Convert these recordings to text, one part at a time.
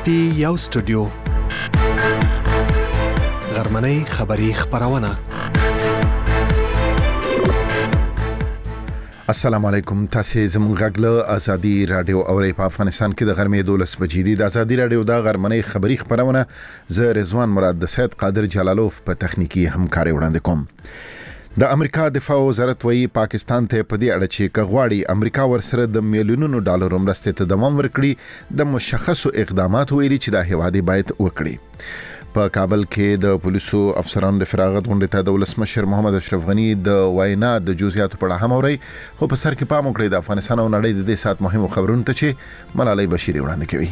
پټي یو سټوډیو غرمنۍ خبری خبرونه. السلام علیکم. تاسو زموږ غږ له ازادي رادیو اوري په افغانستان کې د غرمې 12 بجې د ازادي رادیو د غرمنۍ خبری خبرونه ز رضوان مراد د سید قادر جلالوف په تخنیکی همکاري وړاندې کوم. د امریکا دفاع وزارت وایي پاکستان ته په دې اړه چې کغواړي امریکا ورسره د میلیونونو ډالرو مرستې ته دوام ورکړي د مشخصو اقداماتو ویلي چې د هیواد باید وکړي. په کابل کې د پولیسو افسرانو د فراغت غونډې ته د ولسمشر محمد اشرف غنی د وینا د جزئیاتو په اړه هم اوري، خو په سر کې پام وکړئ د افغانستان او نړۍ د دې سات مهمو خبرونو ته چې ملالۍ بشيري وړاندې کوي.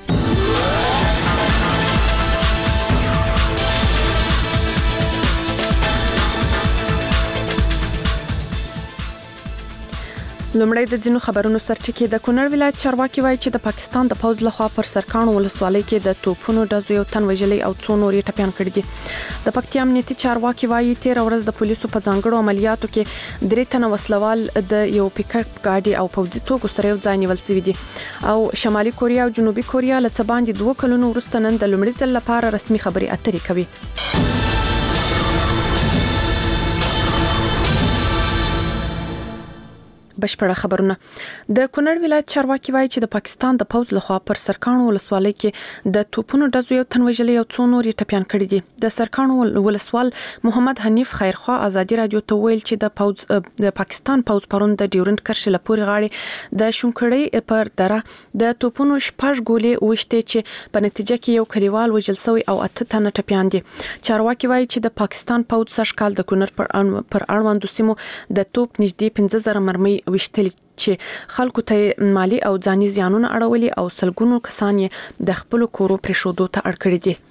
لومړی د ځینو خبرونو سرټکی. د کونړ ولایت چارواکي وایي چې د پاکستان د پوځ لخوا پر سرکانو ولسوالۍ کې د توپونو ډزو یو تن وژلي او څو نور یې ټپيان کړي دي. د پکتیا امنیتي چارواکي وایي 13 ورځ د پولیسو په ځانګړو عملیاتو کې 3 تنه وسلوال د یو پیکاپ ګاډي او پوځي توکو سره یو ځای نیول شوی دي. او شمالي کوریا او جنوبي کوریا له څه باندې 2 کلونو وروسته نن د لومړي ځل لپاره رسمي خبري اترې کوي. بشپړه خبرونه. د کونړ ولایت چارواکي وایي چې د پاکستان د پوځ لخوا پر سرکانو ولسوالۍ کې د توپونو ډزو یو تن وژلي او څو نور یې ټپيان کړي دي. د سرکانو ولسوال محمد حنیف خیرخوا ازادي رادیو ته ویل چې د پاکستان پوځ پرون د ډیورنت کرښې لپاره غاړي د شونکړې پر دره د توپونو شپږ ګولې وشته چې په نتیجه کې یو کلیوال وژل شوی او 8 تنه ټپيان دي. چارواکي وایي چې د پاکستان پوځ سشکال د کونړ پر اړوندو سیمو د توپ نږدې 15000 مرمۍ وشتل چې خلکو ته مالی او ځاني زیانونه اړولي او سلګونو کسان یې د خپل کورو پرېښودو ته اړ کړی دي.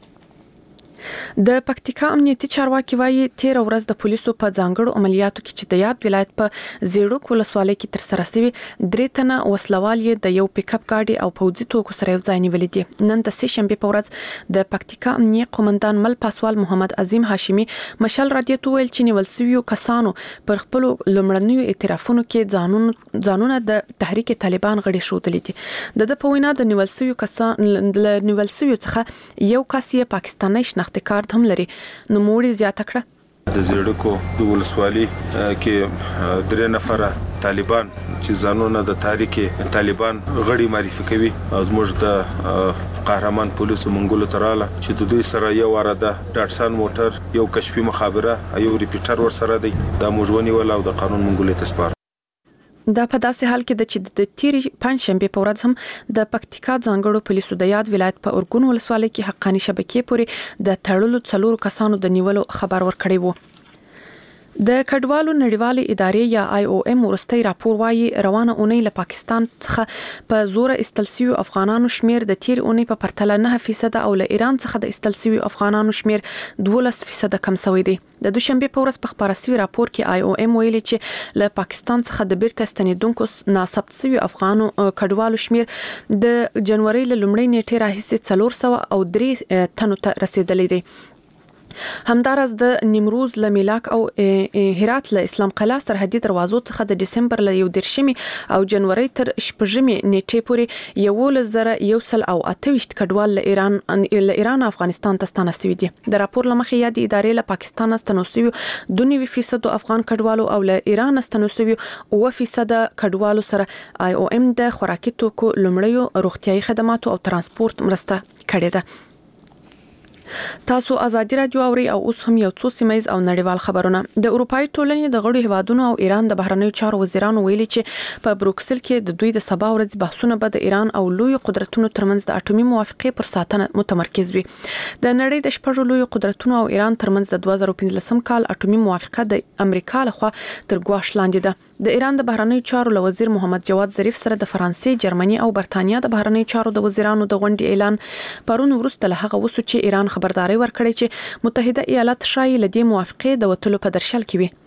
د پکتیکا امنیتي چارواکي وایي 13 ورځ د پولیسو په ځانګړو عملیاتو کې چې د یاد ولایت په زیړوک ولسوالۍ کې تر سره شوی 3 تنه وسلوال یې د یو پیکاپ ګاډي او پوځي توکو سره یو ځای نیولې دي. نن د سه شنبه په ورځ د پکتیکا امنیتي قومندان مل پاسوال محمد عظیم هاشمي مشال رادیو ته ویل چې نیول شوی کسانو پر خپل لومړنیو اعترافونو کې ځانونه د تحریک طالبان غړي شودلې دي. د په وینا د نیول شوی کسان ل نیول شوی څخه یو کس یې پاکستاني شناخت کارت هم لري. نو موړي زیاته کړه د زیړکو د ولسوالۍ کې 3 نفره طالبان چې ځانونه د تحریک طالبان غړي معرفي کوي زموږ د قهرمان پولیسو منګولو تراله چې د دوی سره یو اراده ډاټسن موټر یو کشفي مخابره یو ریپیټر ور سره دی د موجونی ول او د قانون منګولې تسپار. دا په داسې حال کې چې د تیری پنځ شنبه په ورځ هم د پکتیکا ځانګړو پولیسو د یاد ولایت په اورګون ولسوالۍ کې حقانی شبکې پورې د تړلو 4 کسانو د نیولو خبر ورکړی وو. د کډوالو نړیوالې ادارې یا IOM ورستي راپور وایي روانه اونۍ له پاکستان څخه په زور استلسیو افغانانو شمیر د تیر اونۍ په پرتله 9% او له ایران څخه د استلسیو افغانانو شمیر 12% کم شوی دی. د دوشنبه په ورځ په خبره سوي راپور کې IOM ویلي چې له پاکستان څخه د بیرته ستنیدونکو ناثبت شوی افغانو کډوالو شمیر د جنوري له لومړۍ نیټې راهیسې 403 تنو ته رسیدلی دی. همدارس د نیمروز له میلاک او هرات له اسلام قلعه سرحدي دروازو څخه د دسمبر له 11 او جنوري تر 8 نیټې پورې 1128 کډوال له ایران افغانستان ته ستانه شوي دي. د راپور لمخې یاد ادارې له پاکستان ستنو شوي 2% افغان کډوالو او له ایران ستنو شوي 9% کډوالو سره IOM د خوراکي توکو لومړیو روغتيایي خدماتو او ترانسپورت مرسته کړې ده. تاسو ازادي رادیو اوري او اوس هم یو څو سیمایز او نړیوال خبرونه. د اروپאי ټولنې د غړو هیوادونو او ایران د بهرنیو چارو وزیرانو ویلي چې په بروکسل کې د دوی د سبا ورځ بحثونه به د ایران او لوی قدرتونو ترمنځ د اټومي موافقې پر ساتنه متمرکز وي. د نړۍ د شپږ لوی قدرتونو او ایران ترمنځ د 2015 کال اټومي موافقه د امریکا لخوا تر ګواښ لاندې ده. د ایران د بهرنیو چارو وزیر محمد جواد ظریف سره د فرانسې، جرمني او برتانیا د بهرنیو چارو د وزیرانو د غونډې اعلان پرون وروسته له هغه وسو چې ایران خبرداري ورکړې چې متحده ایالات شایي له دې موافقې د وټلو په درشل کې وي.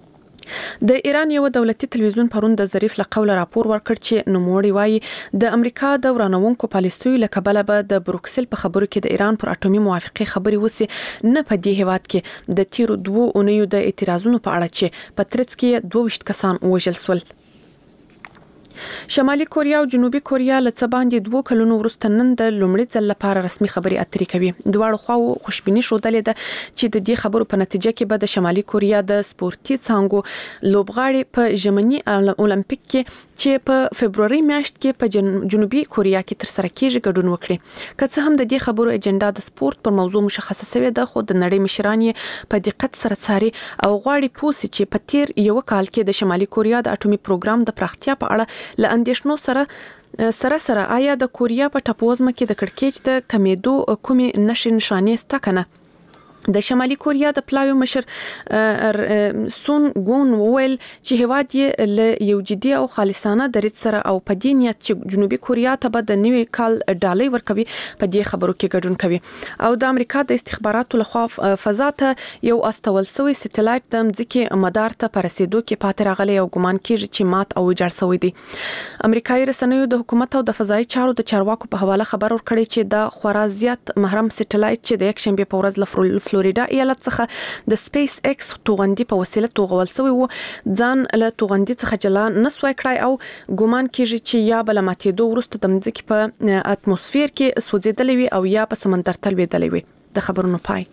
د ایران یو دولتي تلویزیون پرون د ظریف له قوله راپور ورکړ چې نوموړي وایي د امریکا د ورانونکو پالیسیو له کبله به د بروکسل په خبرو کې د ایران پر اټومي موافقې خبري وسی نه په دې هیواد کې د تیرو 2 اونیو د اعتراضونو په اړه چې په ترڅ کې 22 کسان وژل شول. شمالي کوریا او جنوبي کوریا له څه باندې 2 کلونو وروسته نن د لومړي ځل لپاره رسمي خبري اترې کوي. دواړو خواو خوشبيني شودلې ده چې د دې خبرو په نتیجه کې به د شمالي کوریا د سپورتي څانګو لوبغاړي په ژمني اولمپیک کې چې په فبرवरी میاشت کې په جنوبي کوریا کې تر سره کېږي ګډون وکړي. که څه هم د دې خبرو اجنډا د سپورت پر موضوع مشخصه شوې ده، خو د نړۍ مشران یې په دقت سره څاري او غواړي پوسي چې په تیر یو کال کې د شمالي کوریا د اټومي پروګرام د پراختیا په اړه ل اندیشنو سره آیا د کوریا په ټاپووزمه کې د کړکېچ د کمیدو کومې نشانې سته کنه؟ د شمالي کوریا د پلاوی مشر سون ګون وویل چې هیواد یې له یو جدي او خالصانه دریځ سره او په دې نیت چې جنوبي کوریا ته به د نوي کال ډالۍ ورکوي په دې خبرو کې ګډون کوي. او د امریکا د استخباراتو لخوا فضا ته یو استول شوی سټلایټ د ځمکې مدار ته پر رسیدو کې پاتې راغلی او ګمان کیږي چې مات او ویجاړ شوی دی. امریکایي رسنیو د حکومت او د فضایي چارو د چارواکو په حواله خبر ورکړی چې د خورا زیات محرم سټلایټ چې د یک شنبه په ورځ فلوریدا ایالت څخه د سپیس ایکس توغندي په وسیله توغول شوی و، ځان له توغندي څخه جلا نسوي کړای او ګومان کیږي چې یا بل ماتېدو وروسته د ځمکې په اتموسفیر کې سوځیدلې وي او یا په سمندر تل ویدلې وي. د خبرونو پای.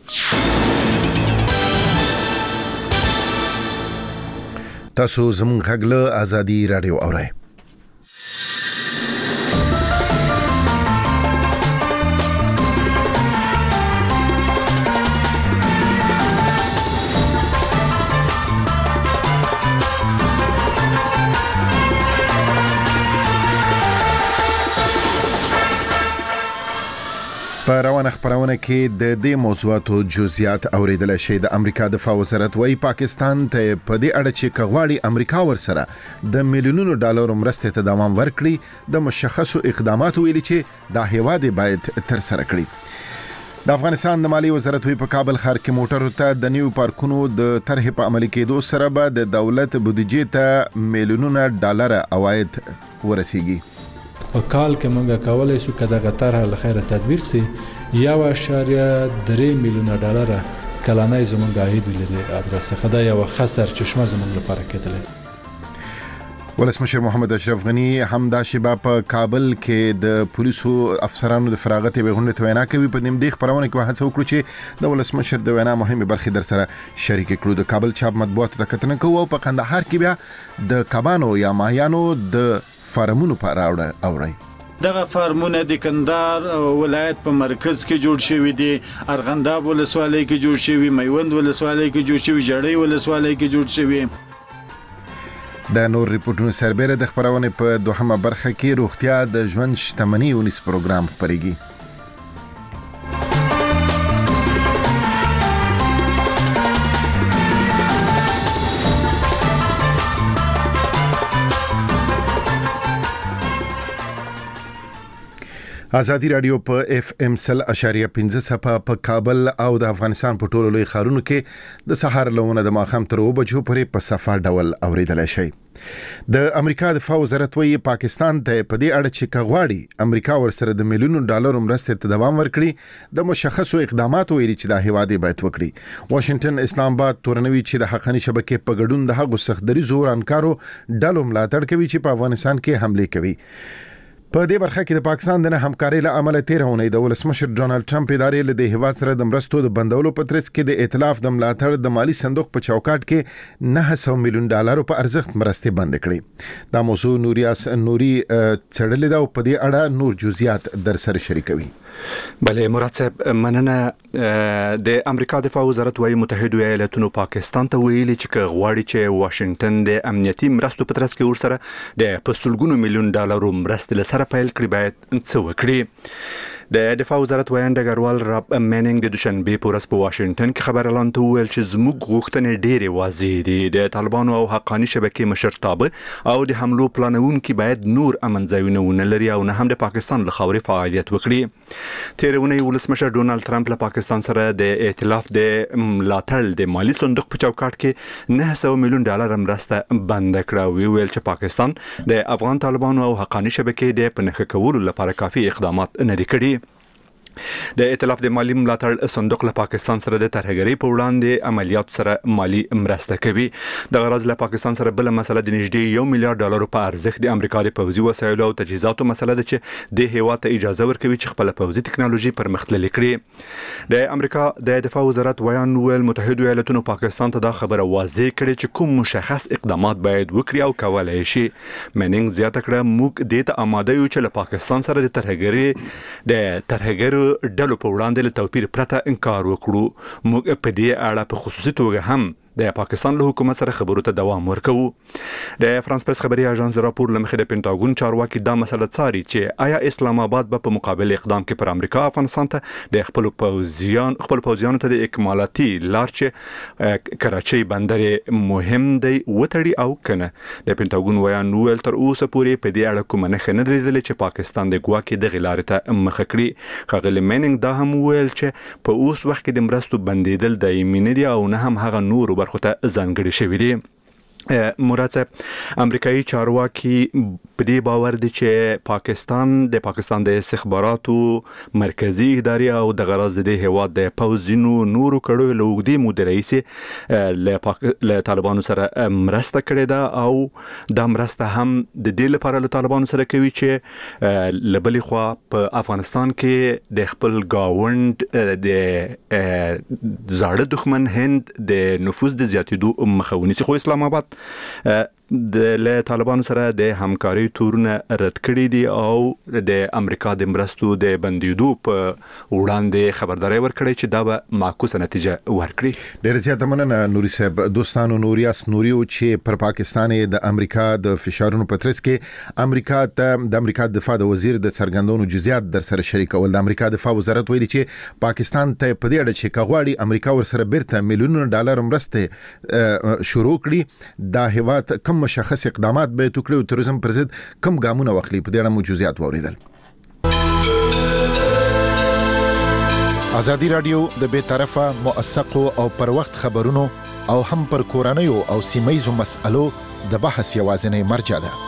تاسو زموږ غږ له آزادي رادیو اورئ. په روانه خبرونه کې د دې موضوعاتو جزئیات اوریدل شي. د امریکا دفاع وزارت وايي پاکستان ته په دې اړه چې کغواړي امریکا ورسره د میلیونونو ډالرو مرستې ته دوام ورکړي د مشخصو اقداماتو ویلي چې دا هیواد باید تر سره کړي. د افغانستان د مالی وزارت په کابل ښار کې موټرو ته د نیو پارکونو د طرحې په عملي کېدو سره به د دولت بودیجې ته میلیونونه ډالر عواید ورسیږي. په کال کې موږ کولای شو کله غتره له خیره تطبیق سي 1.3 میلیون ډالر کلانه زموږ عاید لري. ادرسه خدای یو خسر چشمه زموږ لپاره کېدل. ولسمشر محمد اشرف غنی همدا شبا په کابل کې د پولیسو افسرانو د فراغت غونډې ته وینا کوي. په دې خبرونه کې هڅه وکړو چې د ولسمشر د وینا مهمه برخې در سره شریک کړو. د کابل چاپ مطبوعاتو ته کتنه کوو او په قندهار کې بیا د کبانو یا ماهیانو د فارمونو په اړه اوري. دغه فارمونه د کندهار ولایت په مرکز کې جوړ شوی دي. ارغنداب ولسوالۍ کې جوړ شوی، میوند ولسوالۍ کې جوړ شوی، جړۍ ولسوالۍ کې جوړ شوی. د نور ریپورتونو سربېره د خبرونه په دوهمه برخه کې روغتیا د ژوند شتمنۍ ونیس پروګرام خبرېږي. آزادي رادیو په FM 100.5 صفه په کابل او د افغانستان په ټولو لوی ښارونو کې د سهار لونه د ماښام تر 2 بجو پورې په صفه ډول اوریدل شي. د امریکا دفاع وزارت وايي پاکستان ته په دې اړه چې کغواړي امریکا ورسره د میلیونونو ډالرو مرستې ته دوام ورکړي د مشخصو اقداماتو ویلي چې د هیواد باید وکړي. واشنگټن اسلام آباد تورنوي چې د حقاني شبکې په ګډون د هغو سختدري زور انکارو ډلو ملاتړ کوي چې په افغانستان کې حمله کوي. په دې برخه کې د پاکستان د همکارۍ له امله تیرونه د ولسمشر ډونالد ټرمپ ادارې له د هیواد سره د مرستو د بندولو په ترڅ کې د ائتلاف د ملاتړ د مالی صندوق په چوکاټ کې 900 میلیون ډالر په ارزښت مرستې بند کړې. دا موضوع نوري چړلې دا په دې اړه نور جزئیات در سره شریکوي. بله مراد صاحب مننه. د امریکا دفاع وزارت وايي متحده ایالاتونو پاکستان ته ویلي چې غواړي چې واشنگټن د امنیتي مرستو په ترڅ کې ورسره د پسولګونو میلیون ډالرو مرستې لسره پیل کړي باید څه وکړي. د دفاع وزارت وایي ډګروال راب میننګ د دوشنبه په ورځ په واشنگټن کې خبر اعلان وکړ چې زموږ غوښتنې ډېرې واضح دي. د طالبانو او حقاني شبکې مشرتابه او د حملو پلانونکي باید نور امنځایونه ونلري او نه هم د پاکستان له خاورې فعالیت وکړي. تیرونه ولسمشر ډونالد ټرمپ له پاکستان سره د ائتلاف د ملاتړ د مالی صندوق په چوکاټ کې 900 میلیون ډالر مرسته بند کړه. ویل چې پاکستان د افغان طالبانو او حقاني شبکې د پنهخ کولو لپاره کافي اقدامات نه لري کړي. د ائتلاف د مالی ملاتړ صندوق له پاکستان سره د ترهګرۍ په وړاندې عملیات سره مالی مرسته کوي. د غرض له پاکستان سره بل مسله د نږدې $1 میلیارډ په ارزښت د امریکا د پوځي وسایلو او تجهیزاتو مسله ده چې د هیواد ته اجازه ورکوي چې خپل پوځي ټکنالوژي پرمختللې کړي. د امریکا د دفاع وزارت ویان ویل متحده ایالاتونو پاکستان ته دا خبره واضح کړي چې کوم مشخص اقدامات باید وکړي او کولای شي. مننګ زیاته کړه موږ د ته آماده یو چې له پاکستان سره د ترهګرو ډلو په وړاندې له توپیر پرته انکار وکړو. موږ په دې اړه په خصوصي توګه هم د پاکستان له حکومت سره خبرو ته دوام ورکوو. د فرانس پریس خبري اژانس د راپور لمخې د پینټاګون چارواکي دا مسله څاري چې آیا اسلام آباد به په مقابل اقدام کې پر امریکا افغانستان ته د خپل پوځیانو ته د اکمالاتي لار چې کراچۍ بندر مهم دی وتړي او کنه. د پینټاګون ویان ویل تر اوسه پورې په دې اړه کوم نه خنه درېدل چې پاکستان د ګواکې د غلارې ته مخ کړي. خغل میننګ دا هم ویل چې په اوس وخت کې د مرستو بندیدل دایمي نه دي او نه هم هغه نور خو ته ځانګړي شوی دی. مراد صاحب امریکایي چارواکي په دې باور دي چې پاکستان د استخباراتو مرکزی ادارې او د غرض د هیواد د پوځینو نورو کړو له وګړي مدیریسي له طالبانو سره مرسته کړې ده او د مرسته هم د دې لپاره له طالبانو سره کوي چې لبلې خوا په افغانستان کې د خپل گاوند د زاړه دښمن هند د نفوذ د زیاتېدو مخاوني خو اسلام آباد د طالبانو سره د همکاري تورونه رد کړي دي او د امریکا د مرستو د بندیدو په وړاندې خبرداري ورکړي چې دا به معکوسه نتیجه ورکړي. ډېر زیاته مننه نوري صاحب. دوستانو نوریاس نوریو چې پر پاکستان د امریکا د فشارونو په ترڅ کې امریکا ته د امریکا دفاع د وزیر د څرګندونو جزئیات در سره شریکول. د امریکا دفاع وزارت ویلي چې پاکستان ته په دې اړه چې کغواړي امریکا ورسره بیرته $ملیونونه ډالر مرسته شروع کړي. دا هیواد کم مشخص اقدامات به توکړي او تروریزم پر ضد کم ګامونه واخلي. په دې اړه موجودات ووریدل. ازادي رادیو د بې طرفه موثقو او پر وخت خبرونو او هم پر کورنیو او سیمایي مسألو د بحث یوازینی مرجع ده.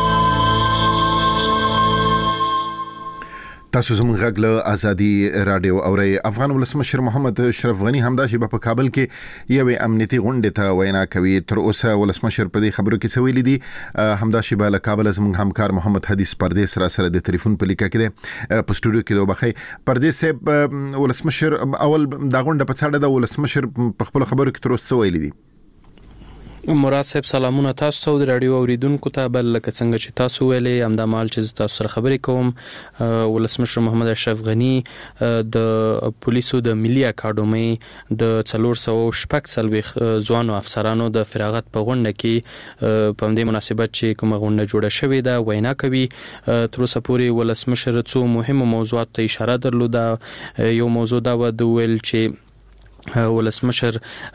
تاسو زموږ غږ له ازادي رادیو اورئ. افغان ولسمشر محمد اشرف غنی همداسې په کابل کې یو امنیتي غونډه ته وینا کوي. تر اوسه ولسمشر په دې خبرو کې سویل دي. همداسې به له کابل زموږ همکار محمد حدیث پردیس سره د ټلیفون په لیکه کې په سټوډیو کې دوبخی. پردیس صاحب ولسمشر اول دا غونډه په څاړه د ولسمشر په خپل خبرو کې تر اوسه سویل دي. مراد صاحب سلامونه تاسو ته د رادیو اوریدونکو ته. بل لکه څنګه چې تاسو ویلې همدا مال چې تاسو سره خبرې کوم ولسمشر محمد اشرف غنی د پولیسو د ملي اکاډمي د 440 ځوانو افسرانو د فراغت په غونډه کې په دې مناسبت چې کومه غونډه جوړه شوې ده وینا کوي. تر اوسه پورې ولسمشر څو مهمه موضوعات ته اشاره درلوده. یو موضوع دا و د ویل چې ولسمشر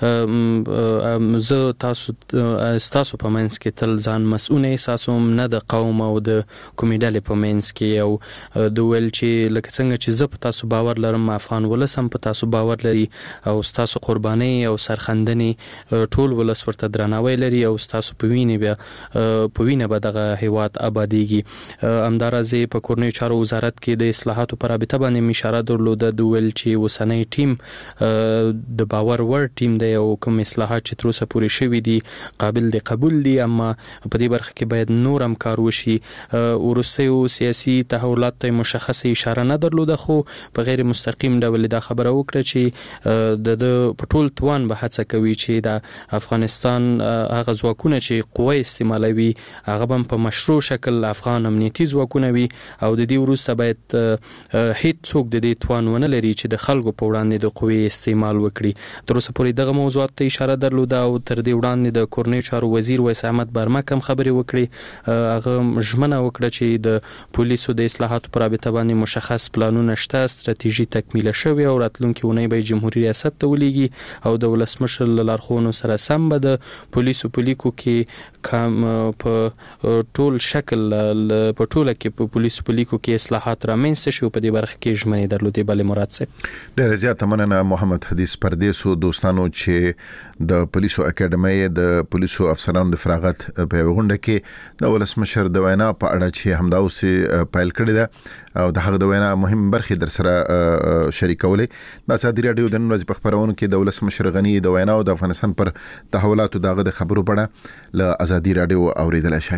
زه تاسو په منځ کې تل ځان مسؤل احساسوم نه د قوم او د کومې ډلې په منځ کې او د ویل چې لکه څنګه چې زه په تاسو باور لرم افغان ولس هم په تاسو باور لري او تاسو قرباني او سرخندنې ټول ولس ورته درناوی لري او تاسو په وینه به دغه هیواد آبادیږي. همدارنګه په کورنیو چارو وزارت کې د اصلاحاتو پر رابطه باندې اشاره درلوده. د ویل چې وسنۍ ټیم د باور ور ټیم دی او کوم اصلاحات چې تر اوسه پورې شوي دي قابل دي قبول دي اما په دې برخه کې باید نور هم کار وشي. ورسېو سیاسي تحولات ته مشخصه اشاره نه درلوده خو په غیر مستقیم ډول دا خبره وکړه چې د پټول توان به هڅه کوي چې د افغانستان هغه ځواکونه چې قوه استعمالوي هغه هم په مشروع شکل افغان امنیتي ځواکونه وي او د دې وروسته باید هیڅ څوک د دې توان ونه لري چې د خلکو په وړاندې د قوې استعمال وکړي. تر اوسه پورې دغه موضوعات ته اشاره درلوده او تر دې وړاندې د کورنیو چارو وزیر ویس احمد برمک هم خبرې وکړي. هغه ژمنه وکړه چې د پولیسو د اصلاحاتو پر رابطه باندې مشخص پلانونه شته، ستراتیژي تکمیله شوې او راتلونکي اونۍ به جمهوریت ریاست ته ولېږي او د ولسمشر له لارښوونو سره سم به د پولیسو په لیکو کې په ټول شکل په ټوله کې په پولیسو په لیکو کې اصلاحات رامنځته شي. په دې برخه کې ژمنې درلودې. بله مراد صاحب ډېر زیات مننه محمد حدیث پولیس پردیسو دوستانو چې د پولیسو اکیډمي د پولیسو افسرانو د فراغت په غونډه کې د ولسمشر د وینا په اړه چې همدا اوس پایل کړی ده او د هغه د وینا مهم برخې در سره شریکولې د ازادي رادیو د نن ورځې په خبرونو کې د ولسمشر غنی د وینا او د افغانستان پر تحولاتو دغه د خبرو پړه له ازادي رادیو اوریدل شي.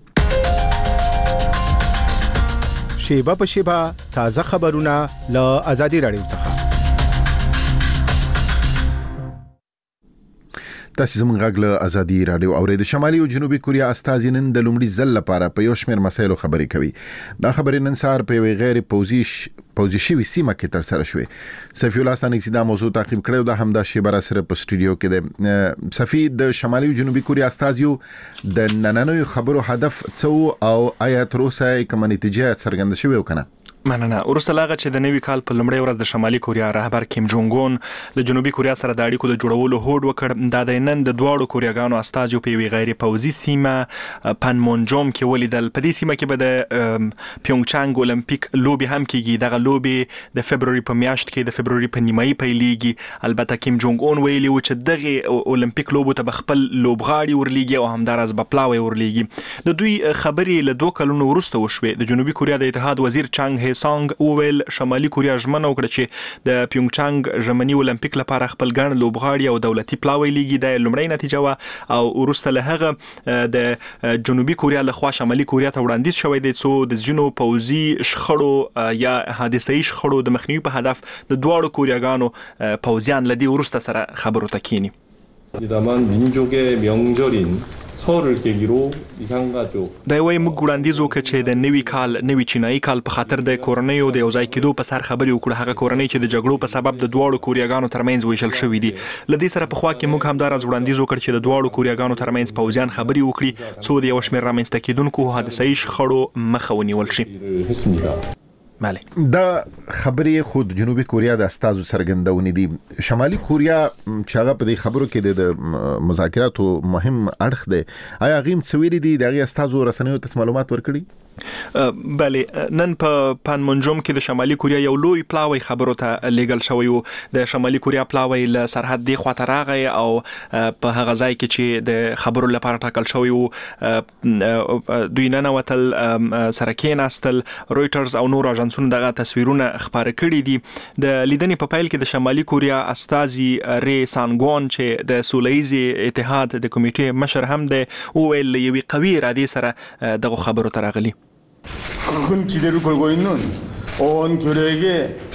شیبه په شیبه تازه خبرونه له ازادي رادیو څخه. تاسو زموږ غږ له ازادي رادیو اورید. شمالي او جنوبي کوریا استازي نن د لومړي ځل لپاره په یو شمېر مسایلو خبرې کوي. دا خبرې نن سهار په یوې غیر پوزي شوي سیمه کې تر سره شوې. صفي الله ستانکسي دا موضوع تعقیب کړو د همدا شیبه را سره په سټوډیو کې د صفي د شمالي او جنوبي کوریا استازیو د نننوي خبرو هدف څه او آیا تر اوسه کومه نتیجه څرګنده شوې او کنه؟ مننه. ورسته لاغه چې د نوي کال په لومړۍ ورځ د شمالي کوریا رهبر کیم جونګ اون د جنوبي کوریا سره د اړیکو د جوړولو هوډ وکړ. دا د نن د دواړو کوریاګانو استازو په یوې غیر پوزي سیمه پانمونجوم کې ولیدل. په دې سیمه کې به د پیونګچانګ اولمپیک لوبي هم کیږي. دغه لوبي د فبرवरी په میاشت کې د فبرवरी په نیمایي پیلېږي. البته کیم جونګ اون ویلي و چې دغه اولمپیک لوبو ته خپل لوبغاړي ورلېږي او همدارس به پلاوي ورلېږي. د دوی خبرې له 2 کلونو وروسته وشوې. د جنوبي کوریا د اتحاد وزیر چانګ هیسانګ وویل شمالي کوریا ژمنه وکړه چې د پیونګچانګ ژمنی اولمپیک لپاره خپل ګڼ لوبغاړي او دولتي پلاوي لیږي. د لومړی نتیجه وا او ورسته له هغه د جنوبي کوریا له خوا شمالي کوریا ته وړاندیز شوی دی څو د ځینو پوځي شخړو یا حادثه‌ای شخړو د مخنیوي په هدف د دواړو کوریاګانو پوځیان لدی ورسته سره خبرو تکینی. 다만 민족의 명절인 설을 계기로 이산가족 دا وایي موږ وړاندیز وکړو چې د نوي کال نوي چینایي کال په خاطر د کورنیو د یوځای کېدو په سر خبرې وکړو. هغه کورنۍ چې د جګړو په سبب د دواړو کوریاګانو ترمنځ ویشل شوې دي. لدې سره په خوا کې موږ هم دا راز وړاندیز وکړو چې د دواړو کوریاګانو ترمنځ پوځیان خبرې وکړي څو د یو شمېر رامنځته کېدونکو حادثه‌ای شخړو مخه ونیول شي. بله دا خبرې خود جنوبي کوریا د استازو څرګندونې دي. شمالي کوریا چې هغه په دې خبرو کې د مذاکراتو مهم اړخ دی آیا غیم څویری دي د استازو رسنیو ته معلومات ورکړي؟ بله نن په پانمونجوم کې د شمالي کوریا یو لوی پلاوی خبرو ته لیږل شوی و. د شمالي کوریا پلاوی له سرحد دی خواته راغی او په هغه ځای کې چې د خبرو لپاره ټاکل شوی و دوی ننوتل سره کېناستل. رویټرز او نور اژانسونو دغه تصویرونه خپاره کړي دي. د لیدنې په پیل کې د شمالي کوریا استازي ری سانګون چې د سولهییز اتحاد د کمیټې مشر هم دی وویل یوې قوي ارادې سره دغه خبرو ته راغلي. 큰 기대를 걸고 있는 온 교례에게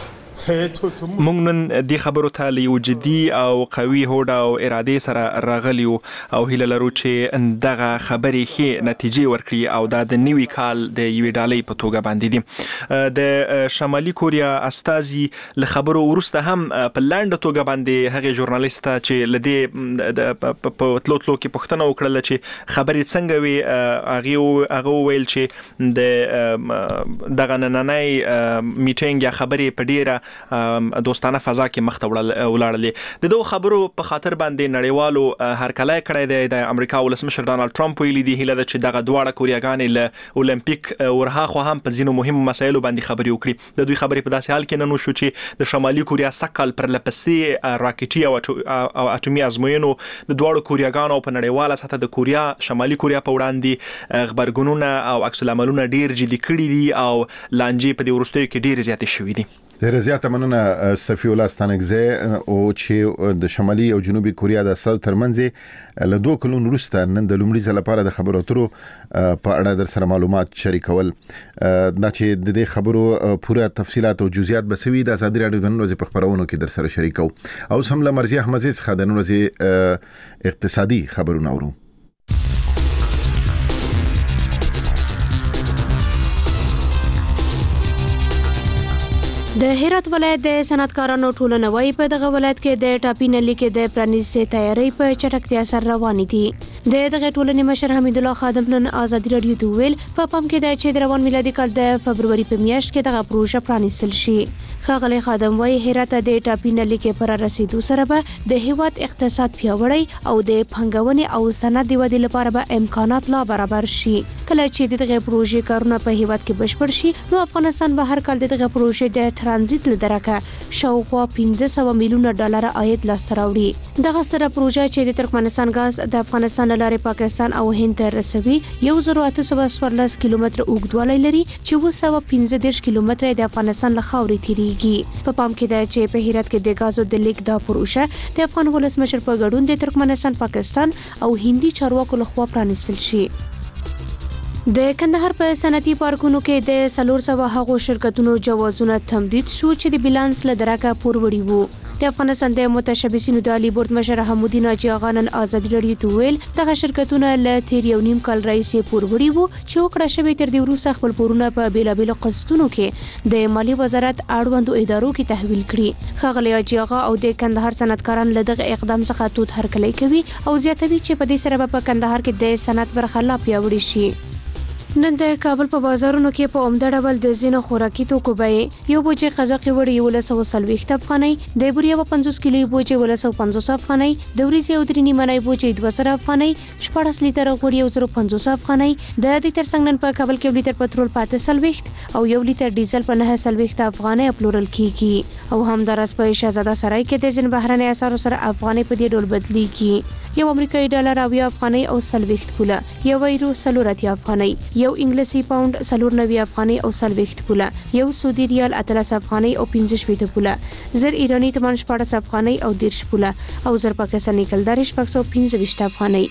موږ نن د خبرو ته له جدي او قوي هوډ او اراده سره راغلی او هیله لرو چې دغه خبرې ښه نتیجې ورکړي او د نوي کال د یوې ډالۍ په توګه باندې دي. د شمالي کوریا استازي له خبرو ورسته هم په لاندې توګه باندې هغه ژورنالیست چې لدی په تلوتلو کې پوښتنه وکړه چې خبرې څنګه وي. هغه ویل چې د دغه نننۍ میټینګ یا خبرې په ډیره دوستانه فضا کې مخ ته ولاړلې. د دوه خبرو په خاطر باندې نړیوالو هرکلی کړی دی. د امریکا ولسمشر ډانلډ ټرمپ ویلي دی هیله ده چې دغه دواړه کوریاګانې له اولمپیک ورهاخوا هم په ځینو مهمو مسایلو باندې خبرې وکړي. د دوی خبرې په داسې حال کې نن وشو چې د شمالي کوریا سکهال پر لپسې راکټي او اټومي ازموینو د دواړو کوریاګانو په نړیواله سطح د کوریا شمالي کوریا په وړاندې خبرګونونه او عکس العملونه ډیر جدي کړي دي او لانجې په دې وروستیو کې ډیر زیاتې شوې دي. ډېر زیاته مننه صفي الله ستانکزی او چې د شمالي او جنوبي کوریا د اصل ترمنځ له 2 کلونو وروسته نن د لومړي ځل لپاره د خبرو اترو په اړه در سره معلومات شریکول. دا چې د دې خبرو پوره تفصيلات او جزئیات به سوي د ازادي رادیو د نن ورځې په خبرونو کې در سره شریکو. او سم له مرزي احمد عزیز څخه د نن ورځې اقتصادي خبرونه اورو. د هرات ولایت د صنعتکارانو ټولنه وايي په دغه ولایت کې د ټاپي نلي کې د پرانیستي تیاری په چټکتیا سره روان دي. دغه ټولنې مشر حمید الله خادم نن ازادي رادیو ته ویل په پام کې د چې د روان میلادي کال د فبرवरी په میاشت کې دغه پروژه پرانیستل شي. ښاغلی خادم وايي هرات د ټاپي نلي کې پر رسیدو سره به د هیواد اقتصاد پیاوړی او د پنګونې او صنعت د ودې لپاره به امکانات لا برابر شي. کله چې دغه پروژې کارونه په هیواد کې بشپړ شي نو افغانستان به هر کال دغه پروژې د ترانزیت لدرکه شاوخوا 1500 میلیونه ډالر عاید لاسته راوړي. دغه سره پروژه چې د ترکمنستان غاز د افغانستان لارې پاکستان او هند ته رسوي 1814 کیلومتر اوږدوالی لري چې 215 کیلومتر د افغانستان له خاورې تیریږي. په پام کې ده چې په هرات کې د غازو د لیک دا پروژه د افغان ولسمشر په ګډون د ترکمنستان پاکستان او هندي چارواکو لخوا پرانیستل شي. د کندهار په صنعتي پارکونو کې د 400 هغو شرکتونو جوازونه تمدید شو چې د بیلانس له درکه پوروړي وو. د افغانستان د متشبثینو د عالی بورډ مشر حمودین حاجی آغا نن ازادي راډیو ته ویل دغه شرکتونه له تیر یو نیم کال راهیسې پوروړي وو چې وکړه شوی تر دې وروسته خپل پورونه په بیلابیلو قسطونو کې د مالی وزارت اړوندو ادارو کې تحویل کړي. ښاغلی حاجی آغا او د کندهار صنعتکاران له دغه اقدام څخه توت هرکلی کوي او زیاتوي چې په دې سره په کندهار کې د صنعت برخه لا پیاوړې شي. نن د کابل په بازارونو کې په عمده ډول د ځینو خوراکي توکو بیې یو بوجۍ قزاقي وړۍ 140 افغانۍ، د بوریا 50 کیلو بوجۍ 150 افغانۍ، د وریځې او درې نیمه بوجۍ 200 افغانۍ، 14 لیټر غوړي 150 افغانۍ، د دې ترڅنګ نن په کابل کې 1 لیټر پټرول 45 او 1 لیټر ډیزل په 9 افغانۍ پلورل کیږي. او همدارس په شهزاده سرای کې د ځین بهرنۍ اسعارو سره افغانۍ په دې ډول بدلیږي. یو امریکایي ډالر 90 افغانۍ او 40 پوله، یو یورو 40 افغانۍ، یو انګلیسي پاوند 94 افغانۍ او 40 پوله، یو سعودي ریال 13 افغانۍ او 15 پوله، زر ایرانی تمن 14 افغانۍ او 10 پوله او زر پاکستاني کلدار 615 افغانۍ.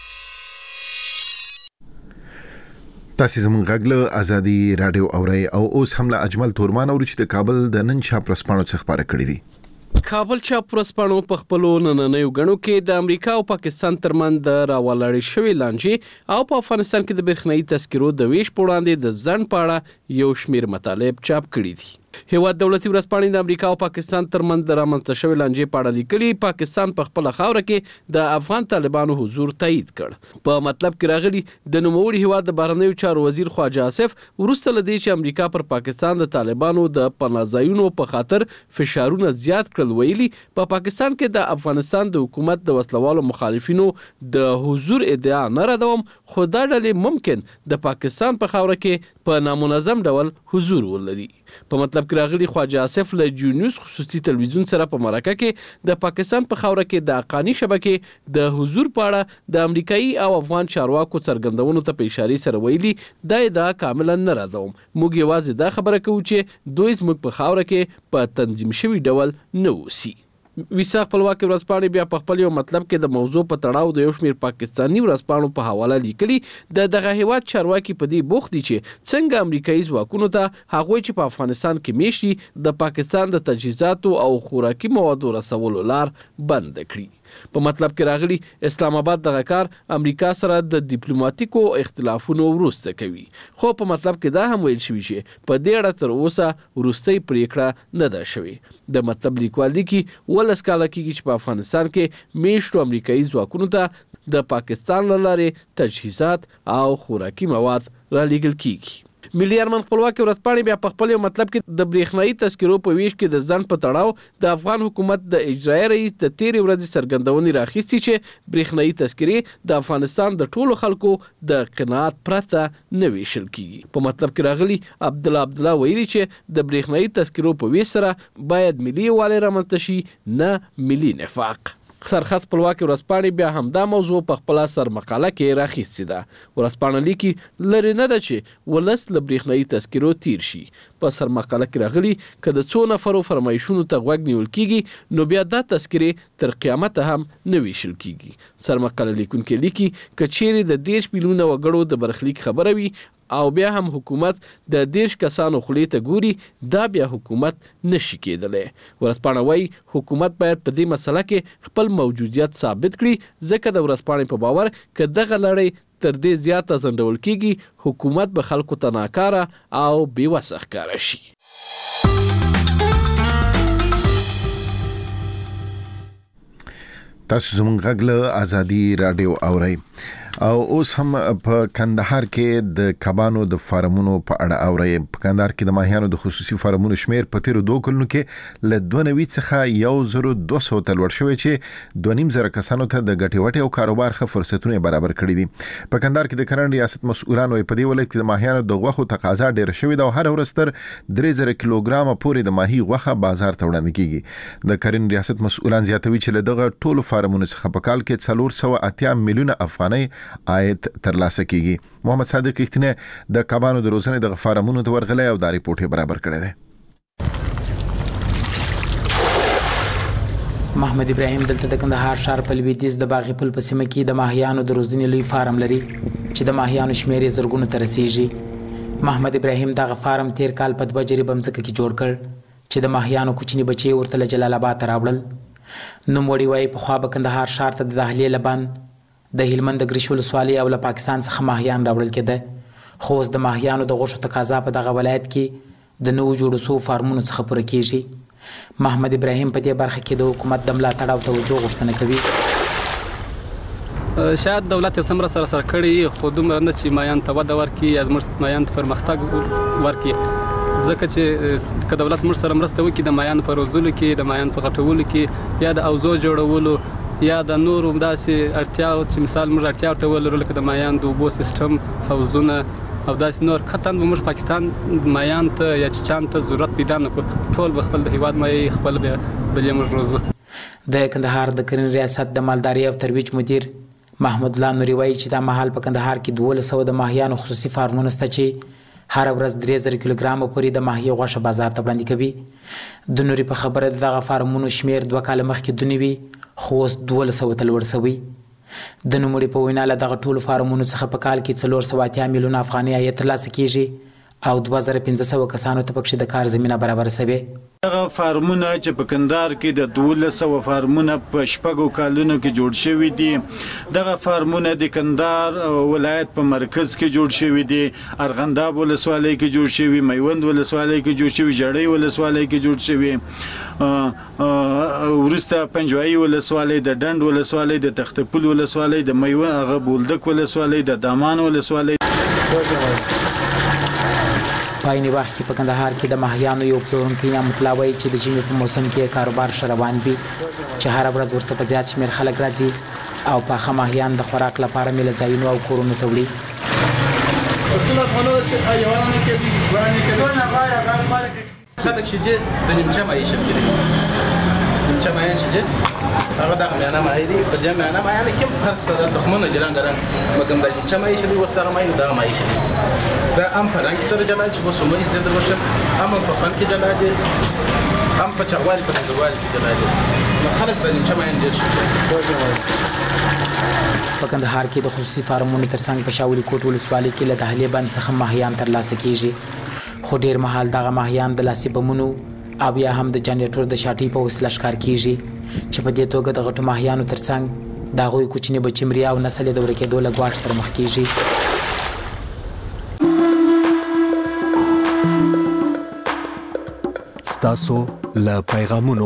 تاسو زموږ غږ ازادي رادیو اوري او اوس هم له اجمل تورمان اوري چې د کابل د نن شاپ رسپانو څخه خبره کړې دي. کابل چاپ ورسپانو په خپلو نننیو غنو کې د امریکا او پاکستان ترمن د راولاړې شوې لانجې او په افغانستان کې د برېښنايي تذکرو د ویش په وړاندې د ځنډ په اړه یو شمیر مطالب چاپ کړي دي. هیواد دولتي ورځپاڼې د امریکا او پاکستان ترمن د رامنځته شوې لانجې په اړه لیکلي پاکستان په خپل خاوره کې د افغان طالبانو حضور تایید کړ. په مطلب کې راغلي د نوموړي هیواد د بهرنیو چارو وزیر خواجه آصف وروسته له دې چې امریکا پر پاکستان د طالبانو د پناهځایونو په خاطر فشارونه زیات کړل ویلي په پاکستان کې د افغانستان د حکومت د وسلوالو مخالفینو د حضور ادعا نه ردوم خو دا ډلې ممکن د پاکستان په خاوره کې په نامنظم ډول حضور ولري. په مطلب کې راغلي خواجه آصف له جونیوز خصوصي تلویزیون سره په مرکه کې د پاکستان په خاوره کې د حقانی شبکې د حضور په اړه د امریکایي او افغان چارواکو څرګندونو ته په اشاره سره ویلي دا ادعا کاملا نه ردوم. موږ یوازې دا خبره کوو چې دوی زموږ په خاوره کې په تنظیم شوي ډول نه اوسي. ویسا خپلواکي ورځپاڼې بیا په خپل یو مطلب کې د موضوع په تړاو د یو شمیر پاکستاني ورځپاڼو په حواله لیکلي دغه هیواد چارواکي په دې بوخت دي چې څنګه امریکایي ځواکونو ته هغوی چې په افغانستان کې میشي د پاکستان د تجهیزاتو او خوراکي موادو رسولو لار بند کړي. په مطلب کې راغلي اسلام آباد دغه کار امریکا سره د ډیپلوماټیکو اختلافونو وروسته کوي خو په مطلب کې دا هم ویل شوی چې په دې اړه تر اوسه وروستۍ پریکړه نه ده شوې. د مطلب لیکوال لیکي 12 کاله کېږي چې په افغانستان کې میشتو امریکایي ځواکونو ته د پاکستان له لارې تجهیزات او خوراکي مواد رالیږل کیږي. ملي ارمان خپلواکي ورځپاڼې بیا په خپل مطلب کې د برېښنايي تذکرو په ویش کې د ځنډ په تړاو د افغان حکومت د اجرایي رئیس د تیرې ورځې څرګندونې راخیستي چې برېښنايي تذکرې د افغانستان د ټولو خلکو د قناعت پرته نه ویشل کیږي. په مطلب کې راغلي عبدالله ویلي چې د برېښنايي تذکرو په ویش سره باید ملي یووالی رامنځته شي نه ملي نفاق. سرخط خپلواکي ورځپاڼې بیا همدا موضوع په خپل سر مقاله کې راخیستې ده. ورځپاڼه لیکي لري نه ده چې ولس له برېښنايي تذکرو تیر شي. په سر مقاله کې راغلي که د څو نفرو فرمایشونو ته غوږ نیول کیږي نو بیا دا تذکرې تر قیامته هم نه ویشل کیږي. سر مقاله لیکونکي لیکي که چیرې د 10 میلیونه وګړو د برخلیک خبره وي او بیا هم حکومت د 10 کسانو خولې ته ګوري دا بیا حکومت نشي کېدلی. ورځپاڼه وايي حکومت باید په دې مسله کې خپل موجودیت ثابت کړي ځکه د ورځپاڼې په باور که دغه لړۍ تر دې زیاته ځنډول کیږي حکومت به خلکو ته ناکاره او بېوسه ښکاره شي. تاسو زموږ غږ له ازادي رادیو اورئ. او اوس هم په کندهار کې د کبانو د فارمونو په اړه اوري. په کندهار کې د ماهیانو د خصوصي فارمونو شمیر په تیر 2 کلونو کې ل 92 څخه 1200 ته لوړ شوی چې 2.5 کسانو ته د ګټې وټې او کاروبار ښه فرصتونه برابر کړي دي. په کندهار کې د کرن ریاست مسؤلانو په دې ولایت کې د ماهیانو د غوښو تقاضا ډېر شوې ده او هر ورځ تر 3000 کیلوګرام پورې د ماهی غوښه بازار ته وړاندې کیږي. د کرن ریاست مسؤلان زیاتوي چې له دغه ټولو فارمونو څخه په کال کې 480 میلیونه افغانۍ عاید ترلاسه کیږي. محمد صادق اختنه د کبانو د روزنې د فارمونو د ورغلې او د ریپورت برابر کړی دی. محمد ابراهیم دلته د کندهار ښار په لویدیځ د باغی پل په سیمه کې د ماهیانو د روزنې لوی فارم لري چې د ماهیانو شمیر یې زرګونو ته رسیږي. محمد ابراهیم دغه فارم تیر کال په 2 جریبه مځکه کې جوړ کړ چې د ماهیانو کوچني بچي ورته له جلال آباد ته راوړل. نوموړي وایي پخوا به کندهار ښار ته د داخلي لبند د هلمند د ګریش ولسوالۍ او له پاکستان څخه ماهیان راوړل کېده، خو اوس د ماهیانو د غوښو تقاضا په دغه ولایت کې د نوو جوړو شوو فارمونو څخه پوره کیږي. محمد ابراهیم په دې برخه کې د حکومت د ملاتړ او توجه غوښتنه کوي. شاید دولت یې سمره سره کړی خو دومره نه چې مایان ته وده ورکړي یا زموږ مایان ته پرمختګ ورکړي، ځکه چې که دولت موږ سره مرسته وکړي د مایان په روزلو کې، د مایان په غټولو کې، یا د اوزو جوړولو، یا د نورو داسې اړتیاو چې مثال موږ اړتیا ورته ولرو لکه د مایان د اوبو سیستم، حوضونه او داسې نور، قطعا به موږ پاکستان مایان ته یا چچان ته ضرورت پیدا نه کړو، ټول به خپل د هیواد مایع خپل بلې موږ روزو. د کندهار د کرنې ریاست د مالدارۍ او ترویج مدیر محمود الله نوري وایي چې دا مهال په کندهار کې 1200 د ماهیانو خصوصي فارمونه شته چې هر ورځ 3000 کیلوګرام پورې د ماهی غوښه بازار ته وړاندې کوي. د نوري په خبره دغه فارمونو شمیر 2 کال مخکې دونی خو اوس 1200 ته لوړ شوی. د نوموړي په وینا له دغه ټولو فارمونو څخه په کال کې 480 میلیونه افغانۍ عاید ترلاسه کیږي او 2500 کسانو ته پکې د کار زمينه برابر شوه. دغه فارمونه چې په کندهار کې د 1200 فارمونه په شپږو کالونو کې جوړ شوي دي. دغه فارمونه د کندهار ولایت په مرکز کې جوړ شوي دي، ارغنداب ولسوالۍ کې جوړ شوي، میوند ولسوالۍ کې جوړ شوي، جړۍ ولسوالۍ کې جوړ شوي، ورسته پنجوایي ولسوالۍ، د ډنډ ولسوالۍ، د تختپل ولسوالۍ، د میوند هغه بولدک ولسوالۍ، د دامان ولسوالۍ. پایني وخت کې په کندهار کې د ماهیانو یو پلورونکی یا مطلوي چې د ژمي په موسم کې کاروبار روان وي چې هر ورځ ورته په زیات شمېر خلک راځي او پاخه ماهیان د خوراک لپاره میله ځایونو او کورونو ته وړي. خلک چې د نیمچه مایع شکل نیمچه مایع چې هغه د معنا مایع دي په دې معنا مایع کې فرق سره تخمونه جلان غران مګم د نیمچه مایع چې وسته مایع د مایع چې دا ام په رنګ سره جلا چې وسومې زیات وشه ام په فن کې جلا دي ام په چوال په ځوال کې جلا دي نو خلک د نیمچه مایع ډیر شي. په کندهار کې د خصوصي فارمونو ترڅنګ په شاولي کوټ ولسوالۍ کې له دهلې بند څخه ماهیان ترلاسه کیږي، خو ډیر مهال دغه ماهیان د لاسي بمونو او یا هم د جنریټور د شاټۍ په وسیله ښکار کیږي چې په دې توګه د غټو ماهیانو ترڅنګ د هغوی کوچني بچي مریا او نسل یې د ورکېدو له ګواښ سره مخ کیږي. ستاسو له پیغامونو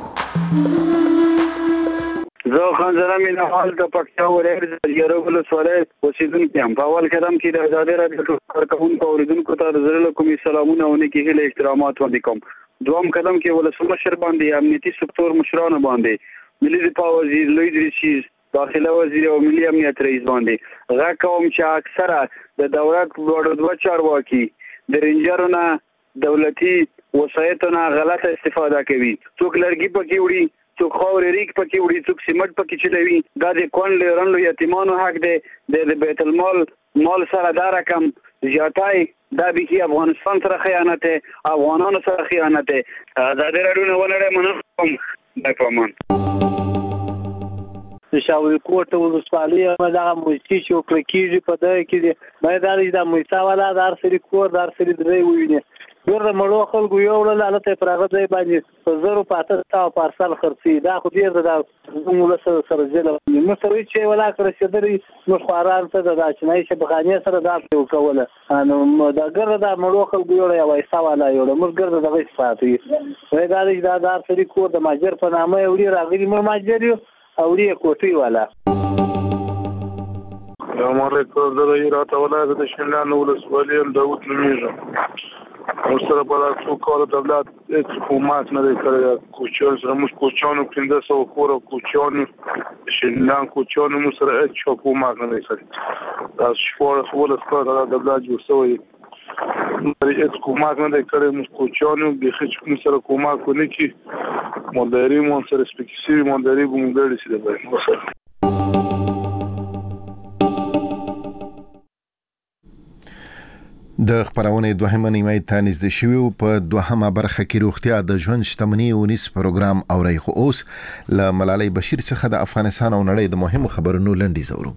زه خان زره مینه حال د پکتیا ولایت د یارو ولسوالۍ اوسیدونکی یم. په اول قدم کې د ازادي راډیو کارکوونکو اوریدونکو ته د زړه له کومې سلامونه او نیکې هیلې احترامات وړاندې کوم. دوم قدم کې ولسمشر باندې امنیتي سکتور مشرانو باندې ملي دفاع وزیر لوی دریشیز داخله وزیر او ملي امنیت رئیس باندې غږ کوم چې اکثره د دولت وړو دوه چارواکي د رینجرونو دولتي وسایطونو غلطه استفاده کوي. څوک لرګي پکې وړي، څوک خاورې ریګ پکې وړي، څوک سیمټ پکې چلوي. دا د کون لرنلو یتیمانو حق دی د بیت المال مال سره دا رقم زیاتای دا به کې افغانستان سره خیانت دی، افغانانو سره خیانت دی. ازادي راډیو نه ولړې مننه کوم د پامان شاوی کوټ ولسوالۍ دغه موسیقي چې وکړه کېږي په دغه کې باید دا موسیقي والا دار سری کور دار سری درې وویني ګور د مړو خلکو یو وړل هلته پر هغه ځای باندې په زرو په 800 پارسل خرڅي. دا خو ډېر د زموږ سره ځله موږ سره چې ولا کړی رسېدلي موږ خواران ته د اچنایي شبخانې سره دا وکوله نو دا ګر د مړو خلکو یو یا وایسا والا یو موږ ګر دغه صفات وي دا دار سری کور د ماجر په نامه وړي راغلي موږ ماجر یو او وړي کوټي والا. السلام علیکم زه د هرات ولایت د شملان ولسوالۍ داود نومیږم او سره په تاسو کار دولت حکومت نه کوي کوچیان سره موږ کوچیانو 1500 کور کوچیانو شملان کوچیانو موږ سره هیڅ حکومت نه کوي دا شپږ ولسوالۍ د دولت جوړ شوی هیڅ حکومت نه کوي موږ کوچیانو به هیڅ کوم سره حکومت کوي کی مداري مون سره سپیسیفیک مداري بومګړي سي دی د خبرونه دوهمه نیمه ته نږدې شوی په دوهمه برخه کې روغتیا د ژوند شتمنۍ ونیس پروګرام اوري خو اوس ل ملالۍ بشیر څخه د افغانستان او نړۍ د مهمو خبرونو لنډیز اورو.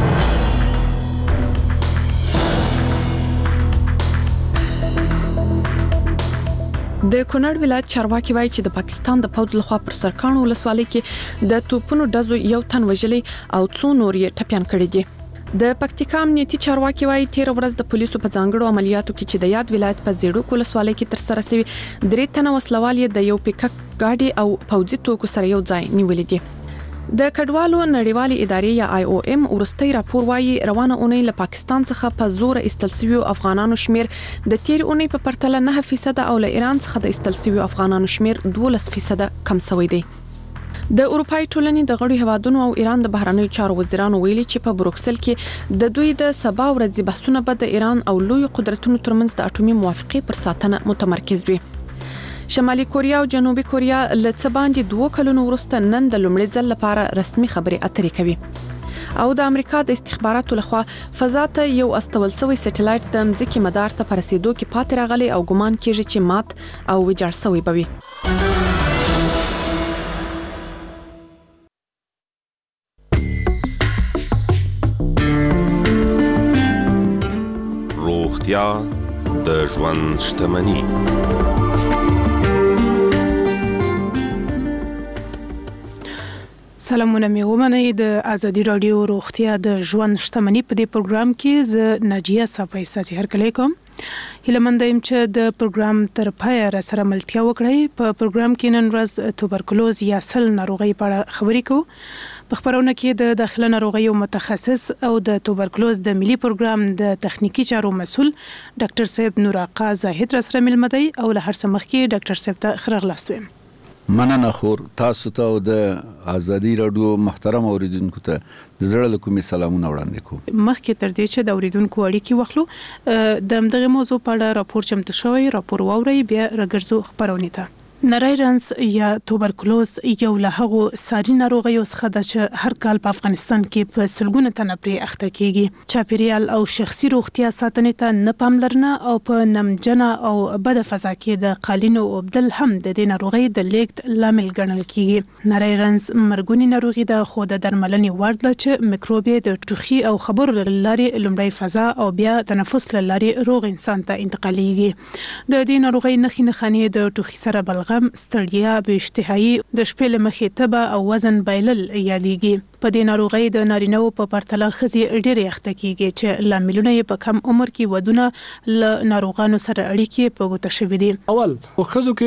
د کونړ ولایت چارواکي وایي چې د پاکستان د پوځ لخوا پر سرکانو ولسوالۍ کې د توپونو ډزو یو تن وژلي او څو نور یې ټپيان کړي دي. د پکتیکا امنیتي چارواکي وایي 13 ورځ د پولیسو په ځانګړو عملیاتو کې چې د یاد ولایت په زیړو ولسوالۍ کې تر سره شوی 3 تنه وسلوال د یو پیکاپ ګاډي او پوځي توکو سره یو ځای نیولې دي. د کډوالو نړیوالې ادارې یا IOM ورستۍ راپور وایي روانه اونۍ له پاکستان څخه په زور استلسوي افغانانو شمیر د تیر اونۍ په پرتله 9% او له ایران څخه د استلسوي افغانانو شمیر 12% کم شوی دی. د اروپای ټولنې د غړو هوادونو او ایران د بهرنیو چارو وزیرانو ویلي چې په بروکسل کې د دوی د سبا ورځې بحثونه به د ایران او لوی قدرتونو ترمنځ د اټومي موافقې پر ساتنه متمرکز وي. شمالي کوریا او جنوبي کوریا له څه باندې 2 کلونو وروسته نن د لومړي ځل لپاره رسمي خبري اترې کوي. او د امریکا د استخباراتو لخوا فضا ته یو استول شوی سټلایټ د مځکې مدار ته پر رسیدو کې پاتې راغلی او ګمان کیږي چې مات او ویجاړ شوی به وي. روغتیا د ژوند شتمني. سلامونه مې ومنئ. د ازادي رادیو روغتیا د ژوند شتمني په دې پروګرام کې زه ناجیه صافی ساسي هرکلی کوم. هیله مند یم چې د پروګرام تر پایه را سره ملتیا وکړئ. په پروګرام کې نن ورځ توبرکلوز یا سل ناروغي په اړه خبرې کوو. په خبرونه کې د داخله ناروغیو متخصص او د توبرکلوز د ملي پروګرام د تخنیکی چارو مسول ډاکټر صاحب نور آقا زاهد را سره ملمدي او له هر څه مخکې ډاکټر صاحب ته خرغلاست ویم. مننه خور تاسو ته او د ازادي رادیو محترم اوریدونکو ته د زړه له کومې سلامونه وړاندې کوم. مخکې تر دې چې د اوریدونکو اړیکې واخلو د همدغه موضوع په اړه راپور چمتو شوی راپور واورئ بیا راګرځو خبرونه ته. نری رنس یا توبرکلوز یو له هغو ساري ناروغیو څخه ده چې هر کال په افغانستان کې په سلګونه تنه پرې اخته کیږي. چاپیریال او شخصي روغتیا ساتنې ته نه پاملرنه او په نمجنه او بد فضا کې د قالینو وبدل هم د دې ناروغۍ د لیږد لامل ګڼل کیږي. نری رنس مرګونی ناروغي ده خو د درملنې وړ ده چې میکروب د ټوخي او خبرو لارې لومړی فضا او بیا تنفس لارې روغ انسان ته انتقالېږي. د دې ناروغۍ نښې نښانې د ټوخي سره بلغم، ستړیا، بې اشتهایي، د شپې له مخې تبه او وزن بایلل یادېږي. په دې ناروغۍ د نارینه‌وو په پرتله ښځې ډېرې اخته کیږي چې لاملونه یې په کم عمر کې ودونه له ناروغانو سره اړیکې په ګوته شوي دي. اول په ښځو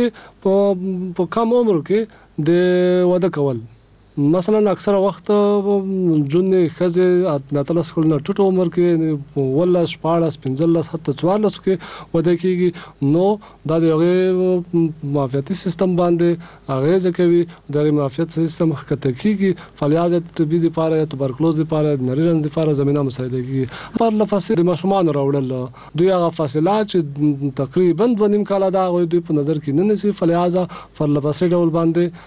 کې په کم عمر کې د واده کول مثلا اکثر وخت جون ښځې ناتله سکول نه ټوټ عمر کې ولا شپاړس 15 حتی 14 کې وده کیږي. نو دا د هغه معافیتي سیستم باندې هغه ځکوي د معافیت سیستم ښکته کیږي. فلجات طبي لپاره یا توبرکلوز لپاره نری رنز لپاره زمينه مساعده کیږي. پر لفاصله د ماشومان راوړل دوی هغه فاصله چې تقریبا 2.5 کال دا دوی په نظر کې نه نسی فلجات پر لفاصله ډول باندې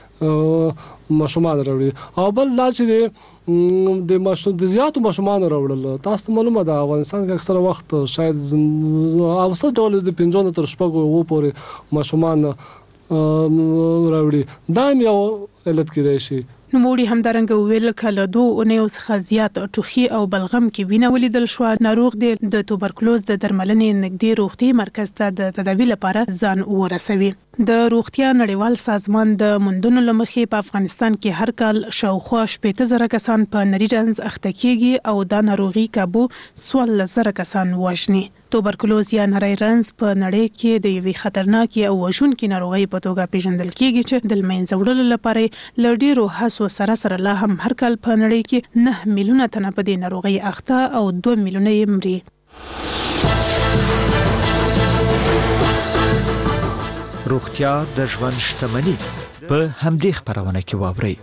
ماشومان راوړي. او بل لا چې د زیاتو ماشومان راوړل تاسو معلومه ده افغانستان کې اکثر وخت شاید اوسط ډول د 15 تر 16 پورې ماشومان راوړي. دا یو علت کېدای شي. نوموړي همدارنګه ویل کله 2 اونیو څخه زیات ټوخي او بلغم کې وینه ولیدل شو. ناروغ د توبرکلوز د درملنې نږدې روغتي مرکز ته د تداوی لپاره ځان ورسوي. د روغتیا نړیوال سازمان د موندنو لمخې په افغانستان کې هر کال شاوخوا 80,000 کسان په نری رنز اخته کیږي او دا ناروغي کابو 16,000 کسان وژني. توبرکلوز یا نری رنځ په نړۍ کې د یوې خطرناکې او وژونکې ناروغۍ په توګه پیژندل کیږي چې د منځه وړلو لپاره له ډېرو هڅو سره لا هم هر کال په نړۍ کې 9 میلیونه تنه په دې ناروغۍ اخته او 2 میلیونه یې مري. روغتیا د ژوند شتمني په همدې خبرونه کې واورئ.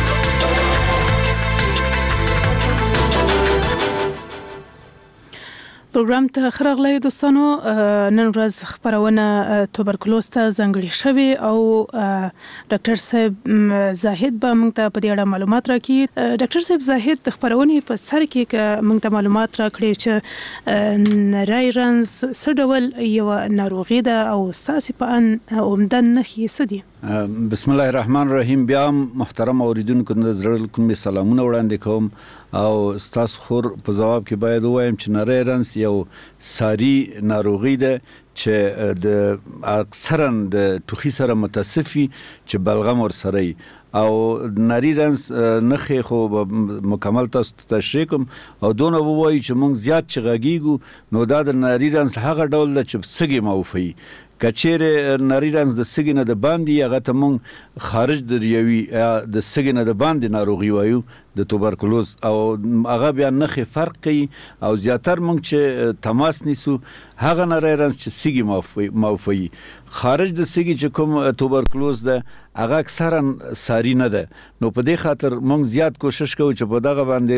پروګرام ته خرغلی دوستانو، نن ورځ خبرونه توبرکلوز ته ځانګړې شوې او ډاکټر صاحب زاهد به موږ ته په دې اړه معلومات راکړي. ډاکټر صاحب زاهد د خبرونې په سر کې موږ ته معلومات راکړي چې نری رنځ څه ډول یو ناروغي ده او ستاسې په ان عمده نښې څه دي؟ بسم الله الرحمن الرحیم. بیا محترم اوریدونکو د زړه کوم سلامونه وړاندې کوم او ستاسو خور په جواب کې باید ووایم چې نری رنځ یو ساری ناروغي ده چې د اکثرا د ټوخي سره متصفي چې بلغم ورسره او نری رنځ نخې خو مکمل تاسو تشریح کوم او دونه ووایي چې موږ زیات چې غږیږو نو دا د نری رنځ هغه ډول ده چې سږي موفي کچېره نری رنځ د سږي نه د باندې هغه ته مونږ خارج د ریوي د سږي نه د باندې ناروغي وایو د توبرکلوز او هغه بیا نخې فرق کوي او زیاتر مونږ چې تماس نیسو هغه نری رنځ چې سږي موفي خارج د سږي چې کوم توبرکلوز ده هغه اکثرا ساری نه ده. نو په دې خاطر مونږ زیات کوشش کوو چې په دغه باندې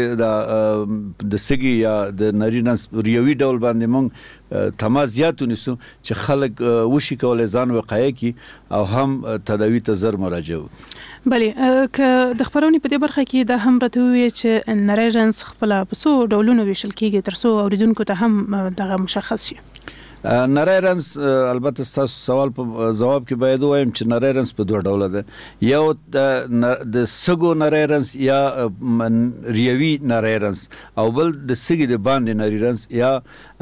د سږي یا د نری رنځ ریوي ډول باندې مونږ تماس زیات ونیسو چې خلک وشي کولای ځان وقایه کی او هم تداوی ته زر مراجعه وکړي. بله که د خبرونې په دې برخه کې دا هم راته ووایي چې نری رنځ خپل په څو ډولونو ویشل کیږي تر څو اوریدونکو ته هم دغه مشخص شي؟ نری رنځ البته تاسو سوال په جواب کې باید وایم چې نری رنځ په دوه ډوله ده. یو د سږو نری رنځ یا ریوي نری رنځ او بل د سږي د باندې نری رنځ یا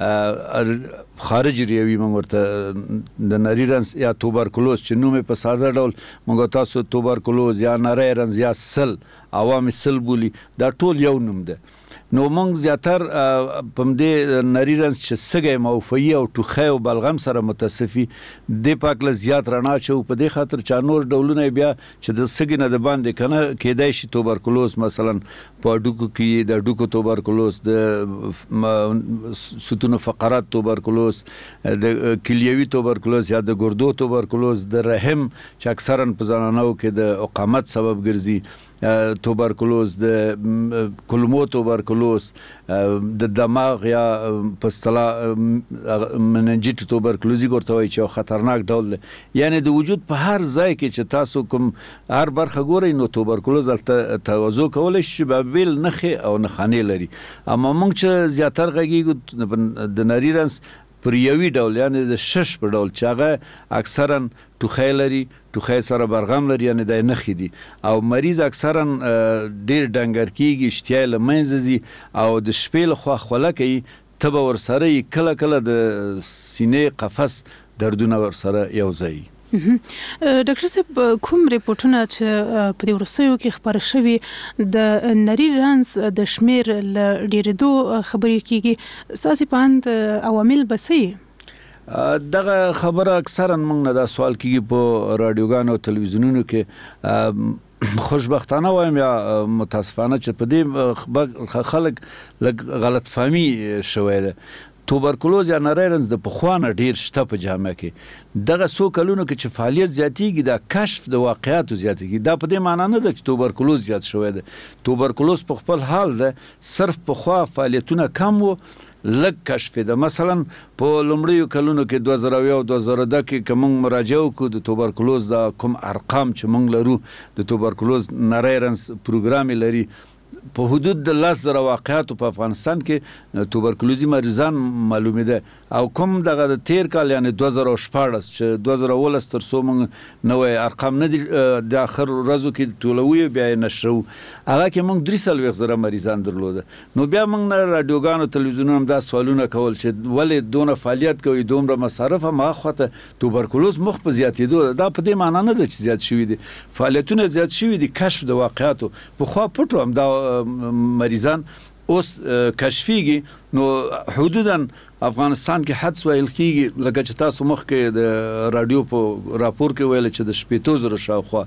خارج ریوي موږ ورته د نری رنځ یا توبرکلوز چې نوم په ساده ډول موږ تاسو توبرکلوز یا نری رنځ یا سل عوامي سل بولی دا ټول یو نوم ده. نو مونږ زیاتر په دې نری رنځ چې سږی موفي او ټوخی او بلغم سره متصفي د پاکله زیات رڼا چو په دې خاطر چې نور ډولونه بیا چې د سږی نه د باندې کنه کېدای شي توبرکلوز مثلا په ډوکو کې د ډوکو توبرکلوز د ستون فقرات توبرکلوز د کلیوي توبرکلوز یا د ګردو توبرکلوز د رحم چې اکثرا په زنانو کې د عقامت سبب ګرځي توبرکلوز د کولمو توبرکلوز د دماغ یا پستلا مننجیت توبرکلوزي ورته وایي چې خطرناک ډول دی. یعنی د وجود په هر ځای کې چې تاسو کوم هر برخه ګورئ نو توبرکلوز توازو کولای شي بابل نخې او نخانې لري. اما موږ چې زیاتر غږیږو د نری رنځ پر یوی ډول یعنی د شش په ډول چې هغه اکثرا ټوخی لري ټوخی سره برغم لري یعنی د نخې دي او مریض اکثرا ډیر ډنګر کیږي اشتیا له منځ ځي او د شپې لخوا خوله کوي تبه ورسره کله کله د سینې قفس دردونه ورسره یو ځای. ډاکټر صاحب کوم ریپورتونه چې په دې ورسېو کې خبره شوې د نری رنځ د شمیر ډیرېدو خبرې کیږي ستاسو په اند عوامل بسې دغه خبره اکثرا موږ نه دا سوال کیږي په رادیوګانو او تلویزیونونو کې خوشبختانه وایم یا متاسفانه چې په دې خلک غلط فهمي شوې ده. توبرکلوز یا نری رنځ د پخوانه ډیر شته په جامعه کې دغه څو کلونو کې چې فعالیت زیاتېږي دا کشف د واقعیاتو زیاتېږي دا په دې معنی نه ده چې توبرکلوز زیات شوی ده. توبرکلوز په خپل حال ده صرف پخوا فعالیتونه کم وو لږ کشف ده. مثلا په لومړیو کلونو کې 2000 او 2010 کې کوم مراجعه وکړو د توبرکلوز د کوم ارقام چې موږ لرو د توبرکلوز نری رنځ پروګرام لري په حدود د 10,000 واقعاتو په افغانستان کې توبرکلوزي مریضان معلومه ده او کوم دغه د تیر کال یعنی 2014 چې 2018 تر څو موږ نوې ارقام نه د اخر ورځو کې ټولوي بیا نشرو هغه کې موږ 300,000 مریضان درلوده. نو بیا موږ نه رادیوګانو تلویزیونونو هم دا سوالونه کول چې ولې دونه فعالیت کوي دومره مصارف ما خواته توبرکلوز مخ په زیاتېدو دا په دې معنی نه ده چې زیات شوی دي فعالیتونه زیات شوی دي کشف د واقعاتو په خوا پټو هم دا مریضان اوس کشفیږي نو حدوداً افغانستان کې حدس ویل کیږي لکه چې تاسو مخکې د رادیو په راپور کې ویل چې د 150,000 شاوخوا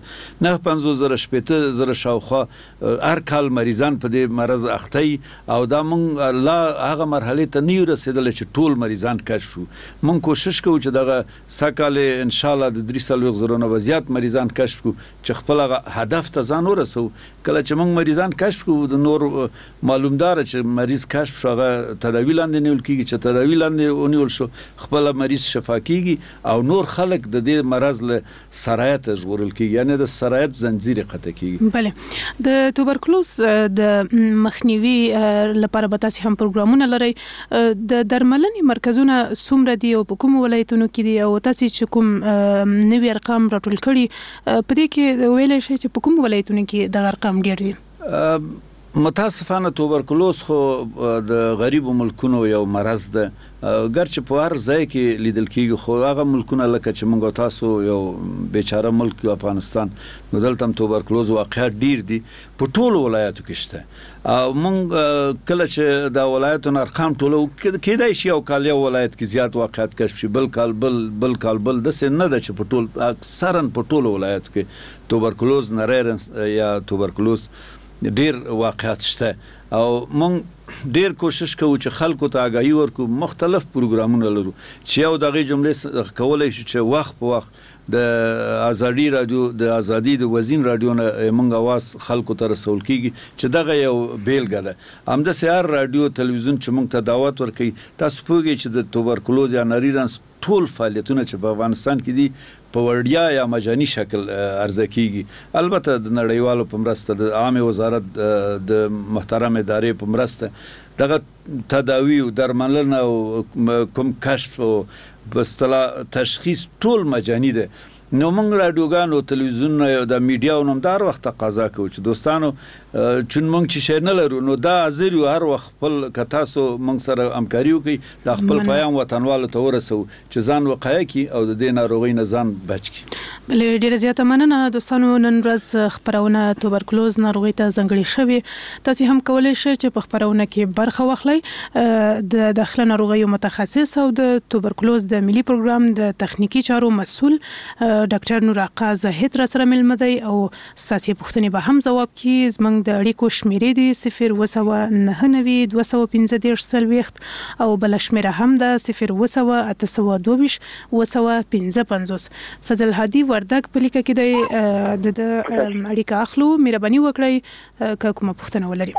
950,000 شاوخوا هر کال مریضان په دې مرض اخته او دا مونږ لا هغه مرحله ته نه رسیدل چې ټول مریضان کشف شو. مونږ کوشش کوو چې دغه سکهاله ان شاء الله د 300,000 نه زیات مریضان کشف کو چې خپل هدف ته ځان ورسو. کله چې مونږ مریضان کشف کو د نور معلومدار چې مریض کشف شوه تداوی لاندې نیول کیږي چې تداوی لاندې ونیول شو خپل مریض شفا کیږي او نور خلک د دې مرض له سرایت ژغورل کیږي یعنی د سرایت زنجیر قطع کیږي. بله د توبرکلوز د مخنیوي لپاره به تاسو هم پروګرامونه لرئ. د درملنې مرکزونه څومره دي او په کوم ولایتونو کې دي او تاسو چې کوم نوی ارقام راټول کړي په دې کې ویل شي چې په کوم ولایتونو کې د ارقام ډیر دي؟ متاسفانه توبرکلوز خو د غریبو ملکونو یو مرض ده ګرچې په هر ځای کې لیدل کیږي خو هغه ملکونه لکه چې موږ تاسو یو بیچاره ملک یو افغانستان نو دلته توبرکلوز واقعیت ډیر دي په ټولو ولایتو کې شته او موږ کله چې د ولایتونو ارقام ټولو کېدای شي یو کال یو ولایت کې زیات واقعیت کشف شي بل کال داسې نه ده چې په ټول اکثرا په ټولو ولایتو کې توبرکلوز نریرنس یا توبرکلوز ډیر واقعیت شته او مونږ ډیر کوشش کوو چې خلکو ته آگاهی ورکو مختلف پروګرامونه لرو چې یو دغه جملې کولای شي چې وخت په وخت د ازادي رادیو د ازادي د وزین رادیو نه مونږ आवाज خلکو ته رسول کیږي چې دغه یو بیلګه ده همدا سیار رادیو تلویزیون چې مونږ ته دعوت ورکړي تاسو پوهیږئ چې د توبرکلوز یا نریرنس ټول فعالیتونه چې په افغانستان کې دي په وړیا یا مجاني شکل عرضه کیږي البته د نړیوالو په مرسته د عامه وزارت د محترم ادارې په مرسته دغه تداوی او درملنه او کوم کشف او بستلا تشخیص ټول مجاني ده. نو موږ رادیوګانو تلویزیون د میډیا نوم دار وخت تقاضا کوي چې دوستانو چون موږ چې شې نه لرو نو دا حاضر یو هر وخت خپل کتاسو موږ سره همکاري وکړي د خپل پیغام وطنوالو ته ورسو چې ځان وقایه کی او د دې ناروغۍ نه ځان بچ کی. بل ډیره زیاته مننه دوستانو نن ورځ خبرونه توبرکلوز ناروغۍ ته ځانګړي شوی تاسو هم کولای شئ چې په خبرونه کې برخه واخلئ. د داخله ناروغیو متخصص او د توبرکلوز د ملي پروګرام د تخنیکی چارو مسؤل ډاکټر نور آقا زاهد را سره ملمه دی او ساسي پوښتنې به هم ځواب کی. زمنګ د اړیکو شمیرې دي 099 215 سلويخت او بل شمیره هم ده 0 822 فضل هادي وردګ په لیکه کې د اړیکه اخلو مهرباني وکړئ که کومه پوښتنه ولري.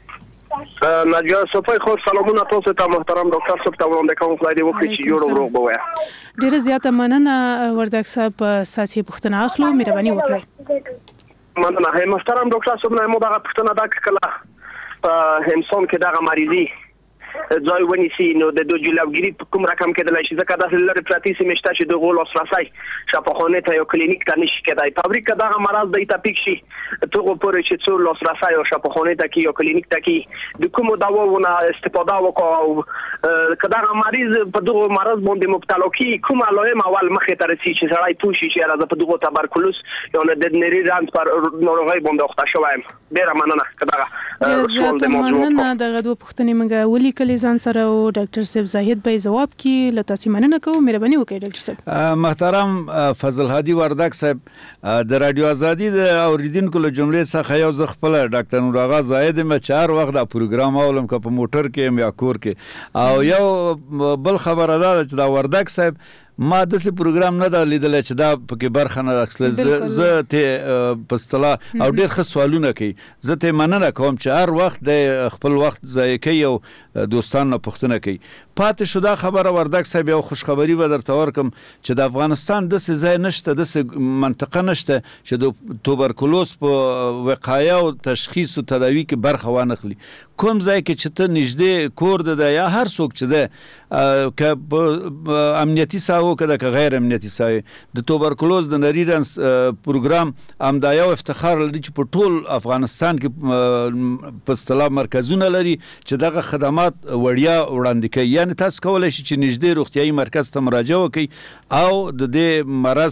ناجیه صفای خو سلامونه تاسو ته محترم ډاکټر صاحب ته وړاندې کوم خدای دې وکړي چې جوړ ورو بوي. ډیره زیاته مننه وردګ صاحب ساسي پوښتنه اخلو مهرباني وکړئ. مننه محترم ډاکټر صاحب نه مو دا پوښتنه دا کړه همسون کې دا مریضي ځای ونیسي نو د جلوګیری په کوم رقم کې د لایشي ځکه د لری پراتی سیمشته چې د غول لاسرسي شفاخانه ته یو کلینیک ته نشي کېدای فابریکه دا مرض د تاپیک شي ته پورې چې څو لاسرسي او شفاخانه ته کې یو کلینیک ته کې د کوم دواونه استفاده وکاو کدا مریض په دغه مرض باندې مبتلا کی کوم علائم اول مخه ته رسي چې سړی پوښي چې راځي په دغه تبرکلوز یا د نریرنس پر ناروغي باندې وخت شوایم. ډیره مننه کدا سوال د موضوع دغه دوه پوښتنې موږ ولیکل ځان سره او ډاکټر صاحب زاهد به جواب کی لته سیمنه کوم مهرباني وکړئ ډاکټر صاحب. محترم فضل هادي وردګ صاحب د رادیو ازادي د اوریدونکو له جملې څخه یو ځ خپل ډاکټر نور آغا زاهد مې 4 وخت د پروګرام اولم که په موټر کې یا کور کې او یو بل خبره ده چې دا وردګ صاحب ما داسې پروګرام نه دا لیدل چې دا پکې برخه نه اخلي زه ته پستلا او ډېر ښه سوالونه کوي زه ته مننه کوم چې هر وخت د خپل وخت ضایع کوي او دوستانو پوښتنه کوي. پاتې شو دا خبره وردګ صاحب یو خوشخبری به درته ورکم چې د افغانستان داسې ځای نشته داسې منطقه نشته چې د توبرکلوز په وقایه او تشخیص او تداوی کې برخه وانخلي. کوم ځای کې چې ته نږدې کور ده یا هر څوک چې ده که امنیتي ساو که که غیر امنیتي ساو د توبرکلوز د نریرنس پروګرام امدا یو افتخار لري چې په ټول افغانستان کې په اصطلاح مرکزونه لري چې دغه خدمات وړیا وړاندې کوي. یعنی تاسو کولای شئ چې نږدې روغتیايي مرکز ته مراجعه وکړئ او د دې مرض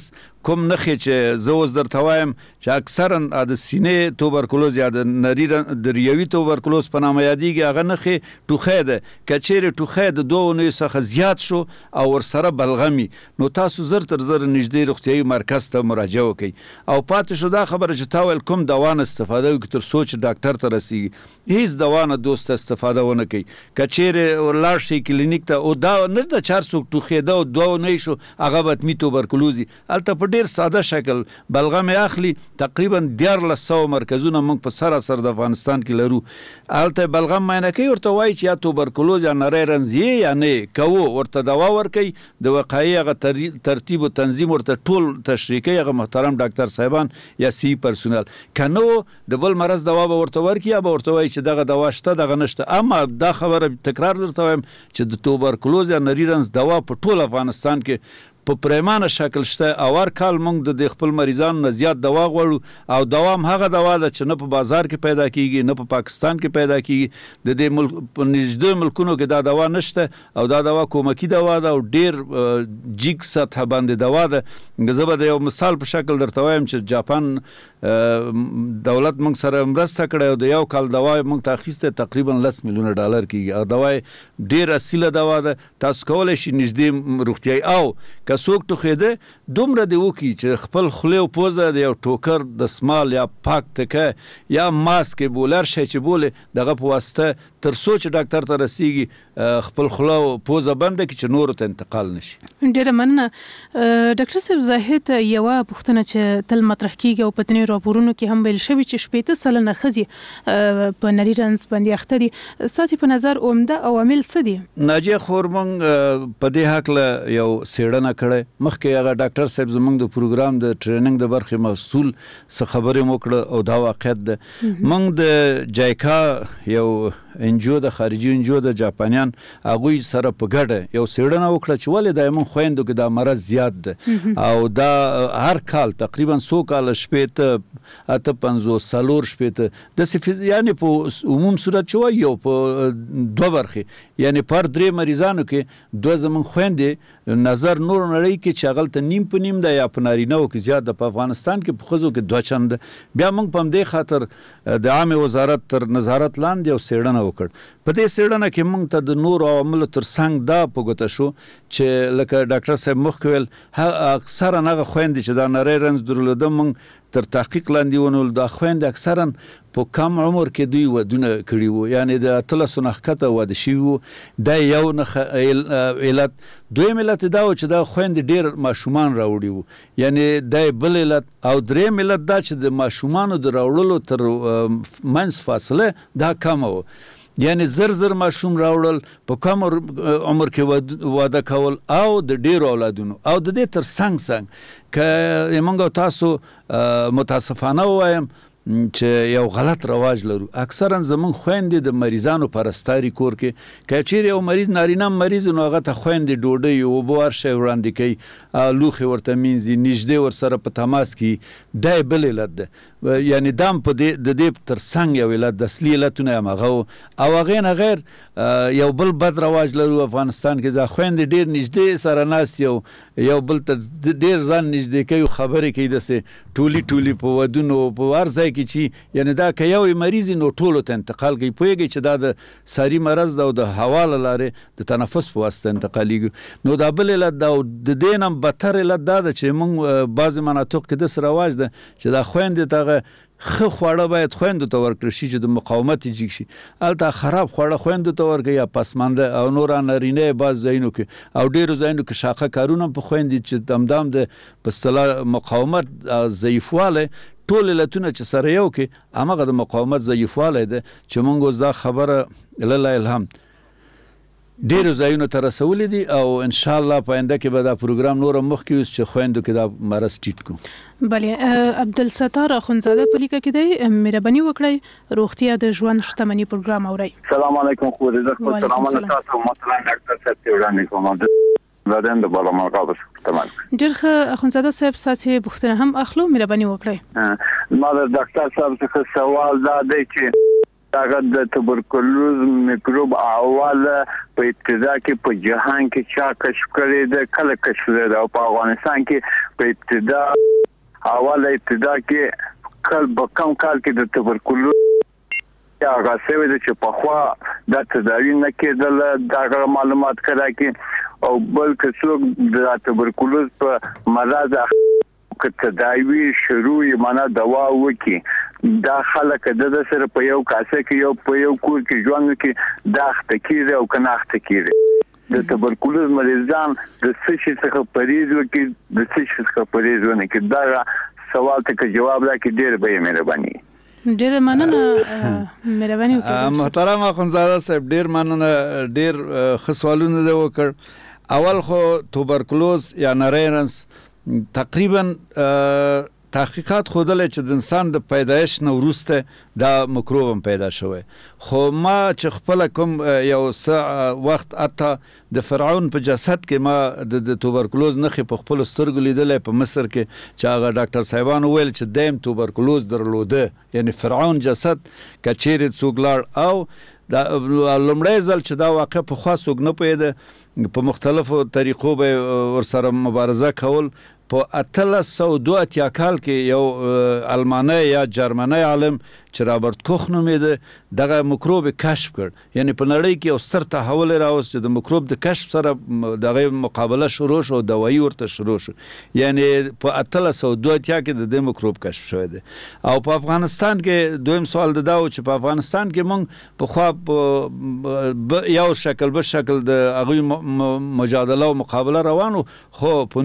کوم نخې چې زه اوس درته وایم چې اکثرا د سینې توبرکلوز یا د ریوي توبرکلوز په نامه یادېږي هغه نخې ټوخی ده. که چیرې ټوخی د 2 اونیو څخه زیات شو او ورسره بلغمي نو تاسو زر تر زر نږدې روغتیایي مرکز ته مراجعه وکړئ. او پاتې شو دا خبره چې تا ویل کوم دوا نه استفاده وکړي تر څو چې ډاکټر ته رسېږي. هیڅ دوا نه دوسته استفاده ونه کوي. که چیرې لاړ شئ کلینیک ته او دا نه ده چې هر څوک ټوخېده او 2 اونۍ شو هغه به حتمي توبرکلوز وي. هلته په ډېر ساده شکل بلغم اخلي. تقریبا 1400 مرکزونه موږ په سراسر د افغانستان کې لرو. هلته بلغم معاینه کوي ورته وایي چې یا توبرکلوز یا نری رنځ یې یا نه کوو ورته دوا ورکوي. د وقایي هغه ترتیب و تنظیم ورته ټول تشریح کوي هغه محترم ډاکټر صاحبان یا سی پرسونل. که نو د بل مرض دوا به ورته ورکړي یا به ورته وایي چې دغه دوا شته دغه نشته. اما دا خبره تکرار درته وایم چې د توبرکلوز یا نری رنځ دوا په ټول افغانستان کې په پریمانه شکل شته. او هر کال موږ د خپل مریضانو نه زیات دوا غواړو او دوا هم هغه دوا ده چې نه په بازار کې پیدا کیږي نه په پاکستان کې پیدا کیږي. د دې ملک په نږدې ملکونو کې دا دوا نشته او دا دوا کومکی دوا ده او ډیر جیګ سطح باندې دوا ده. زه به د یو مثال په شکل درته وایم چې جاپان دولت موږ سره مرسته کړې او د یو کال دوا موږ ته اخیسته تقریبا $10 میلیون کیږي. او دوا ډیر اصیله دوا ده. تاسو کولی شئ نږدې روغتیایي او که څوک ټوخېده دومره دې وکړي چې خپل خولې او پوزه د یو ټوکر دسمال یا پاک تکه یا ماسک بولر شي چې بولې دغه په واسطه تر څو چې ډاکټر ته رسیږي خپل خوله او پوزه بنده کړي چې نورو ته انتقال نشي. ډېره مننه ډاکټر صاحب. زاهد یوه پوښتنه چې تل مطرح کیږي او په ځینې راپورونو کې هم ویل شوي چې 80 سلنه ښځې په نري رنځ باندې اخته دي. ستاسې په نظر عمده عوامل څه دي؟ ناجیه خورمنګ په دې هکله یو څېړنه کړې. مخکې هغه ډاکټر صاحب زموږ د پروګرام د ټریننګ د برخې مسؤل څه خبرې مو کړه او دا واقعیت ده. موږ د جایکا یو انجو د خارجي انجو د جاپانیان هغوی سره په ګډه یو څېړنه وکړه چې ولې د موږ خویندو کې دا مرض زیات ده او دا هر کال تقریبا 100 کال 50 د یعنی په عموم صورت چې وایي یو په 2 برخې یعنی پر 3 مریضانو کې 2 زموږ خویندې نظر نور نړۍ کې چې هغلته نیم په نیم ده یا په نارینه‌و کې زیات ده. په افغانستان کې په ښځو کې 2 چنده. بیا موږ په همدې خاطر د عامه وزارت تر نظارت لاندې یو څېړنه وکړ. په دې څېړنه کې موږ ته د نورو عواملو تر څنګ دا په ګوته شو چې لکه ډاکټر صاحب مخکې ویل اکثرا هغه خویندې چې دا نری رنځ درلوده موږ تر تحقیق لاندې ونیول. دا خویندې اکثرا په کم عمر کې دوی ودونه کړي وو یعنی د 13 نه ښکته واده شوي وو. دا یو علت. دویم علت دا و چې دا خویندې ډېر ماشومان راوړي وو یعنی دا بل علت. او دریم علت دا چې د ماشومانو د راوړلو تر منځ فاصله دا کمه وه. یعنی زر ماشوم راوړل په کم عمر کې واده کول او د ډیرو اولادونو او د دې تر څنګ که موږ تاسو متاسفانه وایم چې یو غلط رواج لرو. اکثرا زمون خويندې د مریضانو پرستاري کور کې که چیرې یو مریض نارینه مریض نو هغه ته خويندې ډوډۍ او بوار شي وړاندې کوي لوخي ورته مینځي نږدې ور سره په تماس کې دای بل علت ده. یعنی دام په د دې تر څنګ یو علت د اصلي علتونه هغه او هغه نه غیر یو بل بد رواج لرو افغانستان کې ځا خويندې ډیر نږدې سره ناست یو بل ته ډیر ځان نږدې کوي خبرې کوي د ټولي په ودونو په ورځي کې چې یعنی دا که یو مریض نو ټولو ته انتقال کوي پوهیږي چې دا د ساري مرض ده او د هوا له لارې د تنفس په واسطه انتقالېږي. نو دا بل علت ده او د دې نه بدتر علت دا ده چې موږ بعضې مناطق کې داسې رواج ده چې دا خویندې ته ښه خواړه باید خویندو ته ورکړل شي چې د مقاومت یې جګ شي. هلته خراب خواړه خویندو ته ورکړي یا پسمانده او نور نارینه بعض ځایونو کې او ډېرو ځایونو کې شاخه کارونه په خویندې چې دمدام د په اصطلاح مقاومت ضعیفوالی ټول علتونه چې سره یو کې هماغه د مقاومت ضعیفوالی ده چې موږ اوس دا خبره لله الحمد ډیرو ځایونو ته رسولې دي او ان شاء الله په آینده کې به دا پروګرام نور مخکې اوس چې خویندو کې دا مرض ټیټ کو. بله عبدالستار اخونزاده په لیکه کې دی مهرباني وکړئ روغتیا د ژوند شتمنۍ پروګرام اورئ. السلام علیکم خو دې زه سلام تاسو مطلب ډاکټر صاحب ته وړاندې کوم زادن د بالا مرکز تمام ډېر ښه اخونزاده صاحب ساسي پوښتنه هم اخلو مهرباني وکړئ. ما د ډاکټر صاحب څخه سوال دا دی چې هغه د توبرکلوز میکروب اول په ابتدا کې په جهان کې چا کشف کړی د کله کشف کړی او په افغانستان کې په ابتدا کې کم کال کې د تبرکلوز هغه سوي چې په خوا د تداوی نه کېدل دا معلومات کړه کې او بل څوک د تبرکلوز په مرض تداوی شروع معنا دوا وکي دا خلک د سره په یو کاسه کې په یو کور کې ژوند کې داخته کیږي او کناخته کیږي د تبرکلوز مریضان د څه څخه پریز وکي د څه څخه پریز ونه کې دا سوال ته جواب راکړي ډېر به مهرباني ډېر مننه مهرباني وکړئ محترم اخوندزاده صاحب ډېر مننه ډېر ښه سوالونه دې وکړ اول خو توبرکلوز یا نریرنس تقریبا تحقیقات خودله چې د انسان د پیدایش نه وروسته دا مکروب هم پیدا شوی خو ما چې خپل کوم یو وخت اته د فرعون په جسد کې ما د توبرکلوز نښې په خپل سترګو لیدلې په مصر کې چې هغه ډاکټر صاحبان ویل چې دیم توبرکلوز درلوده یعنی فرعون جسد کچېرې څوک لاړ او دا لومړی ځل چې دا واقع په خوا څوک نه پوهېده په مختلفو طریقو به ورسره مبارزه کول په 1882 کال کې یو المانی یا جرمنی عالم چې رابرت کوخ نومېده دغه مکروب کشف کړ یعنی په نړۍ کې یو ستر تحول راوست چې د مکروب د کشف سره دغه مقابله شروع شو دوايي ورته شروع شو یعنی په 1882 کې د دې مکروب کشف شوی دی او په افغانستان کې دویم سوال دا و چې په افغانستان کې مونږ په خوا یو شکل به شکل د هغوی مجادله او مقابله روانو خو په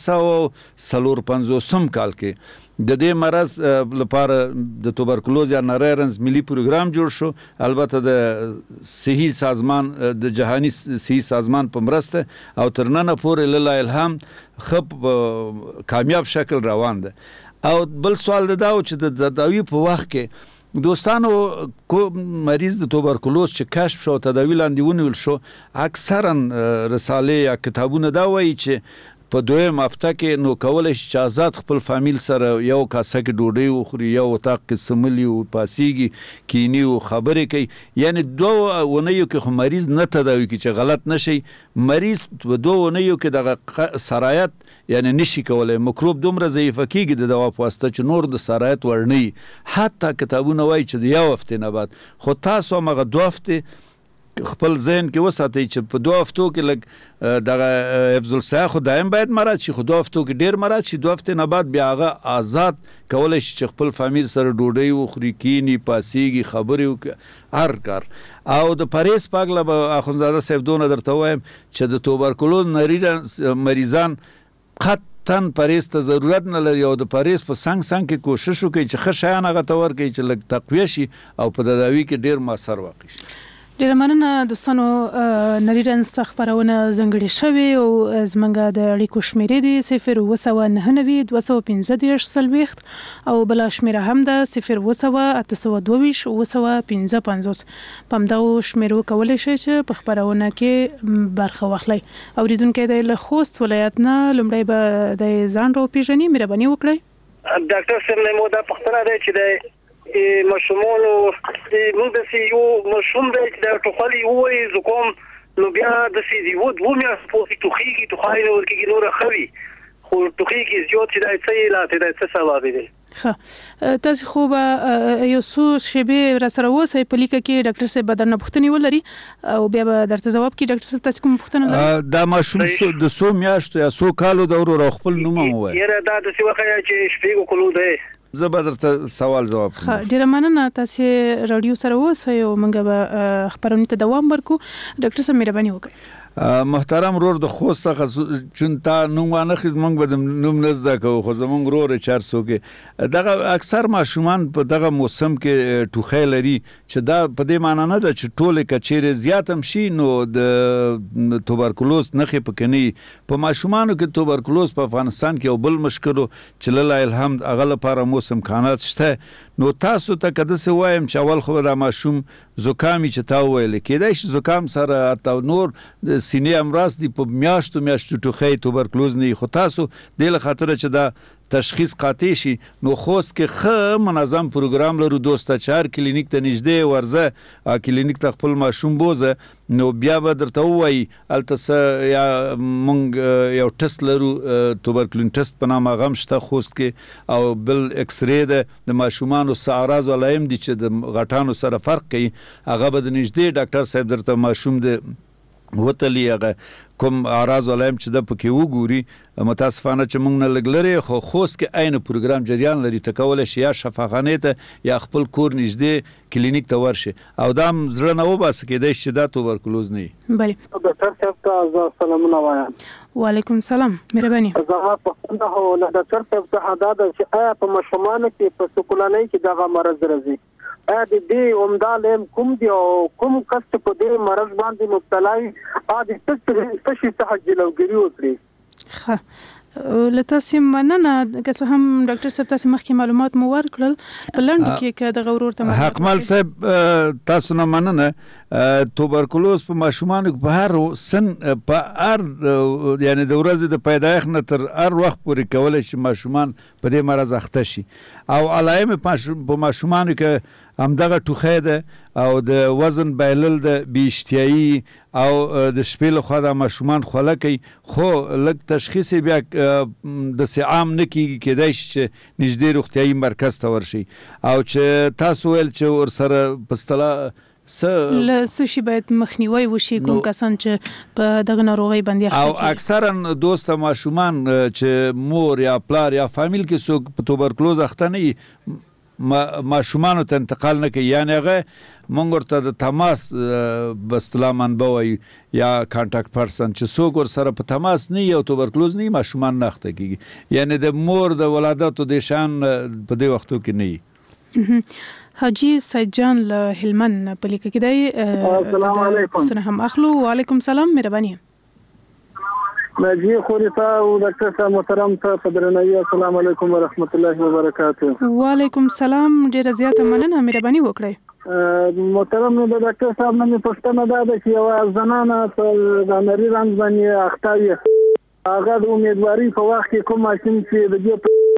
1950 کال کې د دې مرض لپاره د توبرکلوز یا نریرنس ملي پروګرام جوړ شو البته د صحي سازمان د جهاني صحي سازمان په مرسته او تر نن پورې لله الهام خپ کامیاب شکل روان ده او بل سوال دا و چې د تداوی په وخت کې دوستانو مریض د توبرکلوز چې کشف شو تداوی لاندې ونیول شو اکثرا رساله یا کتابونه دا وایي چې په دویم هفته کې نو کولی شي چې آزاد خپل فامیل سره یو کاسه کې ډوډۍ وخوري یو اتاق کې سملي او پاسیږي کینی او خبرې کوي یعنی 2 اونیو کې خو مریض نه تداوی کوي چې غلط نشي مریض په 2 اونیو کې دغه سرایت یعنی نشي کولای مکروب دومره ضعیفه کیږي د دوا په واسطه چې نور د سرایت ورني حتی کتابونه وایي چې د یو هفته نه بعد خو تاسو هغه 2 هفته خپل ذهن کې وساتئ چې په 2 هفتو کې لږ دغه حفظ الصحه خو دایم باید مراد شي خو 2 هفتو کې ډیر مراد شي 2 هفتې نه بعد بیا هغه آزاد کولی شي چې خپل فامیل سره ډوډۍ وخوري کینی پاسیږي خبرې وکړي هر کار او د پریز په اړه به اخوندزاده صاحب دونه درته وایم چې د توبرکلوز مریضان قطعاً پریز ته ضرورت نه لري او د پریز په څنګ کې کوشش وکړي چې ښه شیان هغه ته ورکړي چې لږ تقویه شي او په تداوي کې ډیر موثر واقع شي ډېر مننه دوستانو نریرنس خبرونه ځنګړې شوې او زمونږ د اړیکو شمیرې دي 02992 215 او بل شمیره هم ده 02822 955 په همدغو شمیرو کولی شئ چې په خبرونه کې برخه واخلئ اوریدونکي د خوست ولایت نه لومړی به د ځان راوپېژني مهرباني وکړئ ډاکټر صاحب نه مو دا پوښتنه ده چې د مشمولو موږ د سیو مشوم د ټوخلي وای زکوم نو بیا د سیو د ومه په توخیږي توخای نو کې نور خوي خو توخیږي زیات چې د څه لا ته د څه سبب دی ښه تاسو خو به یو څو شیبې را سره وسه په لیکه کې ډاکټر صاحب بدن پوښتنه ولري او بیا به درته جواب کې ډاکټر صاحب تاسو کوم پوښتنه لري دا ماشوم د 100 میاشتو یا 100 کالو د ورو خپل نوم وای یره دا د څه وخت چې شپږ کولو دی زه به درته سوال جواب کوم ډیره مننه تاسو رادیو سره اوسئ او موږ به خبرونه ته دوام ورکو ډاکټر صاحب مهرباني وکړئ محترم رور د خوست څخه چون تا نوم وانه خز مونږ به نوم نزده کو خو زمونږ رور 400 کې دغه اکثر ماشومان په دغه موسم کې ټوخی لري چې دا په دې معنی نه ده چې ټول کچېره زیاتم شي نو د توبرکلوز نخې پکې په ماشومانو کې توبرکلوز په افغانستان کې یو بل مشکل چې لله الحمد هغه لپاره موسم امکانات شته نو تاسو ته کده څه وایم چې اول خو دا ماشوم زکامي چې تا ویل کېدای شي زکام سره تا نور د سینې امراض دي په میاشتو ټوخی توبرکلوز نه خو تاسو د لخاطر چې دا تشخیص قاطع شي نو خوست کې خه منظم پروګرام لرو دوسته 4 کلینیک ته نږدې ورزه کلینیک ته خپل ماشوم بوزه نو بیا به درته وایي الته یا مونږ یو ټست لرو توبرکلین ټست په نامه غم شته خوست کې او بل ایکس ری د ماشومانو اعراض او علائم دي چې د غټانو سره فرق کوي هغه به د نږدې ډاکټر صاحب درته ماشوم د وتلی هغه کوم اعراض علائم چې د پکې وګوري متاسفانه چې موږ نه لګلري خو خوست کې عین پروګرام جریان لري ته کولای شي یا شفاخانه ته یا خپل کور نږدې کلینیک ته ورشي او دا زړه نه وباسه کېدای شي دا توبرکلوز نه بله ډاکټر صاحب ته سلامونه وایم. وعلیکم سلام مهرباني. زما په څنګه هو له ډاکټر صاحب څخه دا چې آیا په ماشومانو کې په سکولانۍ کې دغه مرض راځي آیا د دې عمده لیم کوم دی او کوم کس په دې مرض باندې مبتلا وي د څه شي څخه جلوګیري وکړي؟ لتاسې مننه که څه هم ډاکټر صاحب تاسو مخکې معلومات مو ورکړل په لنډو کې که دغه ورور ته حقمل صاحب تاسو نه مننه توبرکلوز په ماشومانو په هر سن په هر یعنی د ورځې د پیدایښت نه تر هر وخت پورې کولی شي ماشومان په دې مرض اخته شي او علائم په ماشومانو کې همدغه ټوخی ده او د وزن بایلل ده بیاشتیایي او د شپې لخوا د ماشومان خوله کوي خو لږ تشخیص بیا داسې عام نه کېږي کېدای شي چې نږدې روغتیایي مرکز ته ورشي او چې تاسو ویل چې ورسره په اصطلاح له شي باید مخنیوي وشي کوم کسان چې په دغه ناروغۍ باندې او اکثرا دوسته ماشومان چې مور یا پلار یا فامیل کې څوک په توبرکلوز اخته نه ماشومانو ته انتقال نه کوي یعنی هغه مونږ ورته د تماس بستلا منبع وایي یا کانټاکټ پرسن چې څوک ورسره په تماس نه یو توبرکلوز نه ماشومان نه اخته کېږي یعنی د مور د ولادتو د شان په دې وختو کې نه حاجی سید جان له هلمند په لیکه کې دی السلام علیکم څنګه هم اخلو وعلیکم سلام مهرباني ناجی خوريتا او ډاکټر صاحب محترم ته پدرنوي السلام علیکم ورحمت الله وبرکاته. وعلیکم سلام ډیره زیاته مننه مهرباني وکړئ. محترم د ډاکټر صاحب نه پوښتنه ده چې یو زنانه په غنری رنځ باندې اخته وي هغه د امیدواري په وخت کې کوم ماشوم چې د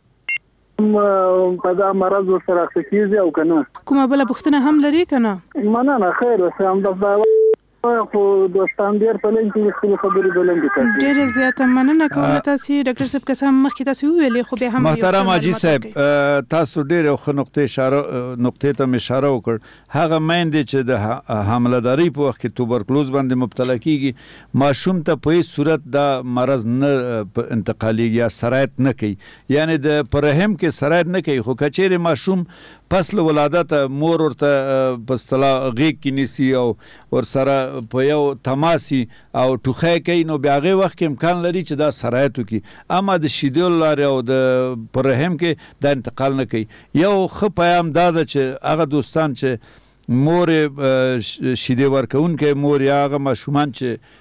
دې په دا مرض سره اخته کیږي او کنه کومه بل پوښتنه هم لري کنه مننه خیر سم د خو دوستان ډیر په لین کې خپل خبرې بلندې کړې ډیر زیاته مننه کوم تاسو ډاکټر صاحب قسم مخکې تاسو ویلې خو به هم محترم حاجی صاحب تاسو ډیر خو نقطې ته اشاره وکړ هغه مېندې چې د حامله‌داري په وخت کې توبرکلوز باندې مبتلا کیږي ماشوم ته په هیڅ صورت دا مرض نه انتقالي یا سرایت نه کوي یعنی د پرهم کې سرایت نه کوي خو کچېره ماشوم پس له ولادت مور ورته په اصطلاح غیږ کې نیسي او ورسره په یو تماسي او ټوخی کوي نو بیا هغه وخت کې امکان لري چې دا سرایت وکړي اما د شیدو لارې او د پرهم کې دا انتقال نه کوي یو ښه پیام دا ده چې هغه دوستان چې مور شیدې ورکوونکی مور یا هغه ماشومان چې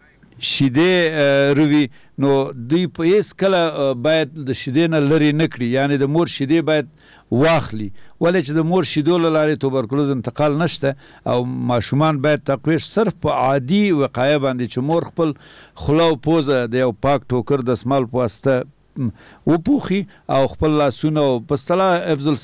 شیدې روي نو دوی په هیڅ کله باید د شیدې نه لرې نه کړي یعنی د مور شیدې باید واخلي ولې چې د مور شیدو له لارې توبرکلوز انتقال نشته او ماشومان باید تقویش صرف په عادي وقایه باندې چې مور خپل خوله او پوزه د یو پاک ټوکر د دستمال په واسطه وپوخي او خپل لاسونه په اصطلاح افضل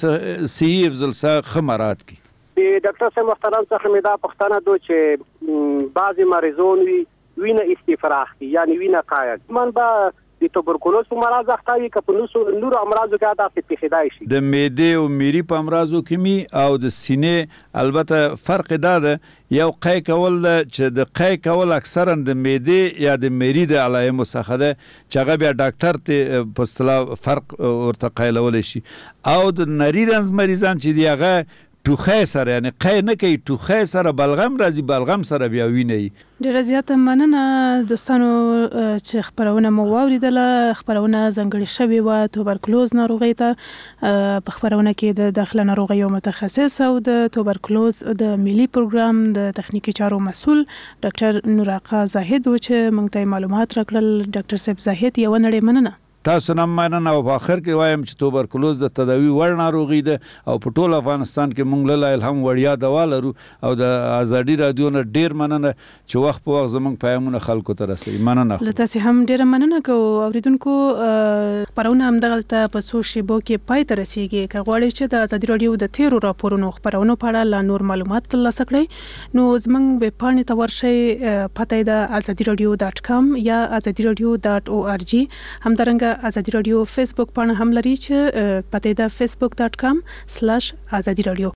ښه مراعات کړي. د ډاکټر صاحب محترم څخه مې دا پوښتنه ده چې بعضې مریضان وینه استفراغ کوي یعنی وینه قاید من به د توبرکلوز په مرض اخته وي که په نورو امراضو کې داسې پېښېدای شي د معدې او میري په امراضو کې می او د سینې البته فرق دا ده یو قی کول ده چې د قی کول اکثرا د معدې یا د میري د علایمو څخه ده چې هغه بیا ډاکټر ته په اصطلاح فرق ورته قیلولی شي او د نري رنځ مریضان چې دی هغه ټوخی سره یعنی قی نه کوي ټوخی سره بلغم راځي بلغم سره بیا ویني ډیره زیاته مننه دوستانو چې خبرونه مو واوریدله خبرونه ځانګړې شوې وه توبرکلوز ناروغۍ ته په خبرونه کې د داخله ناروغیو متخصص او د توبرکلوز د ملي پروګرام د تخنیکی چارو مسؤل ډاکټر نوراقا زاهد و چې موږ ته معلومات راکړل ډاکټر صاحب زاهد یو نړۍ مننه تاسو نه مننه او په اخر کې وایم چې توبرکلوز د تداوی وړ ناروغي ده او په ټول افغانستان کې موږ له الهام وړیا دوا لرو او د ازادي رادیو نه ډیر مننه چې وخت په وخت زموږ پیغامونه خلکو ته رسوي. مننه. لته هم ډیر مننه کو اوریدونکو پرونه هم دغلته په سوشل کې پای ته رسیږي. که غواړئ چې د ازادي رادیو د تیرو راپورونو خبرونو په اړه لا نور معلومات ترلاسه کړئ نو زموږ ویب پاڼې ته ورشئ. پته د azadiradio.com یا azadiradio.org. همدارنګه ازادي رادیو فیسبوک پاڼه هم لري چې پته ده facebook.com/azadi radio.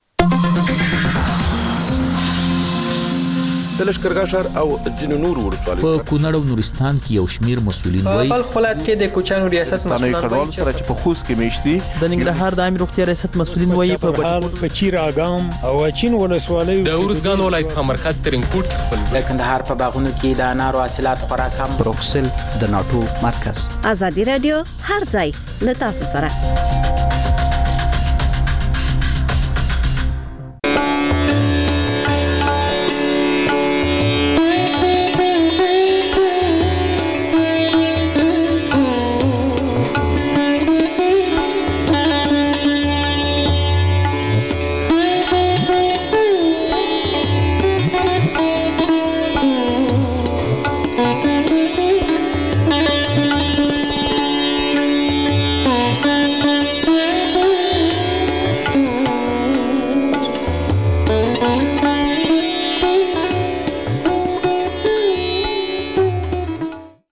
د لشکرګاه ښار او ځینو نورو ولسوالیو په کونړ او نورستان کې یو شمیر مسؤلین وایي په ولایت کې د کوچانو ریاست مسؤلین وایي چې په خوست کې میشتي د ننګرهار د عامه روغتیا ریاست مسؤلین وایي په چیراګام او اچین ولسوالیو د ورزګان ولایت په مرکز ترنګوټ کې خپل د کندهار په باغونو کې د انارو حاصلات خورا کم. بروکسل د ناتو مرکز. ازادي رادیو هر ځای له تاسو سره.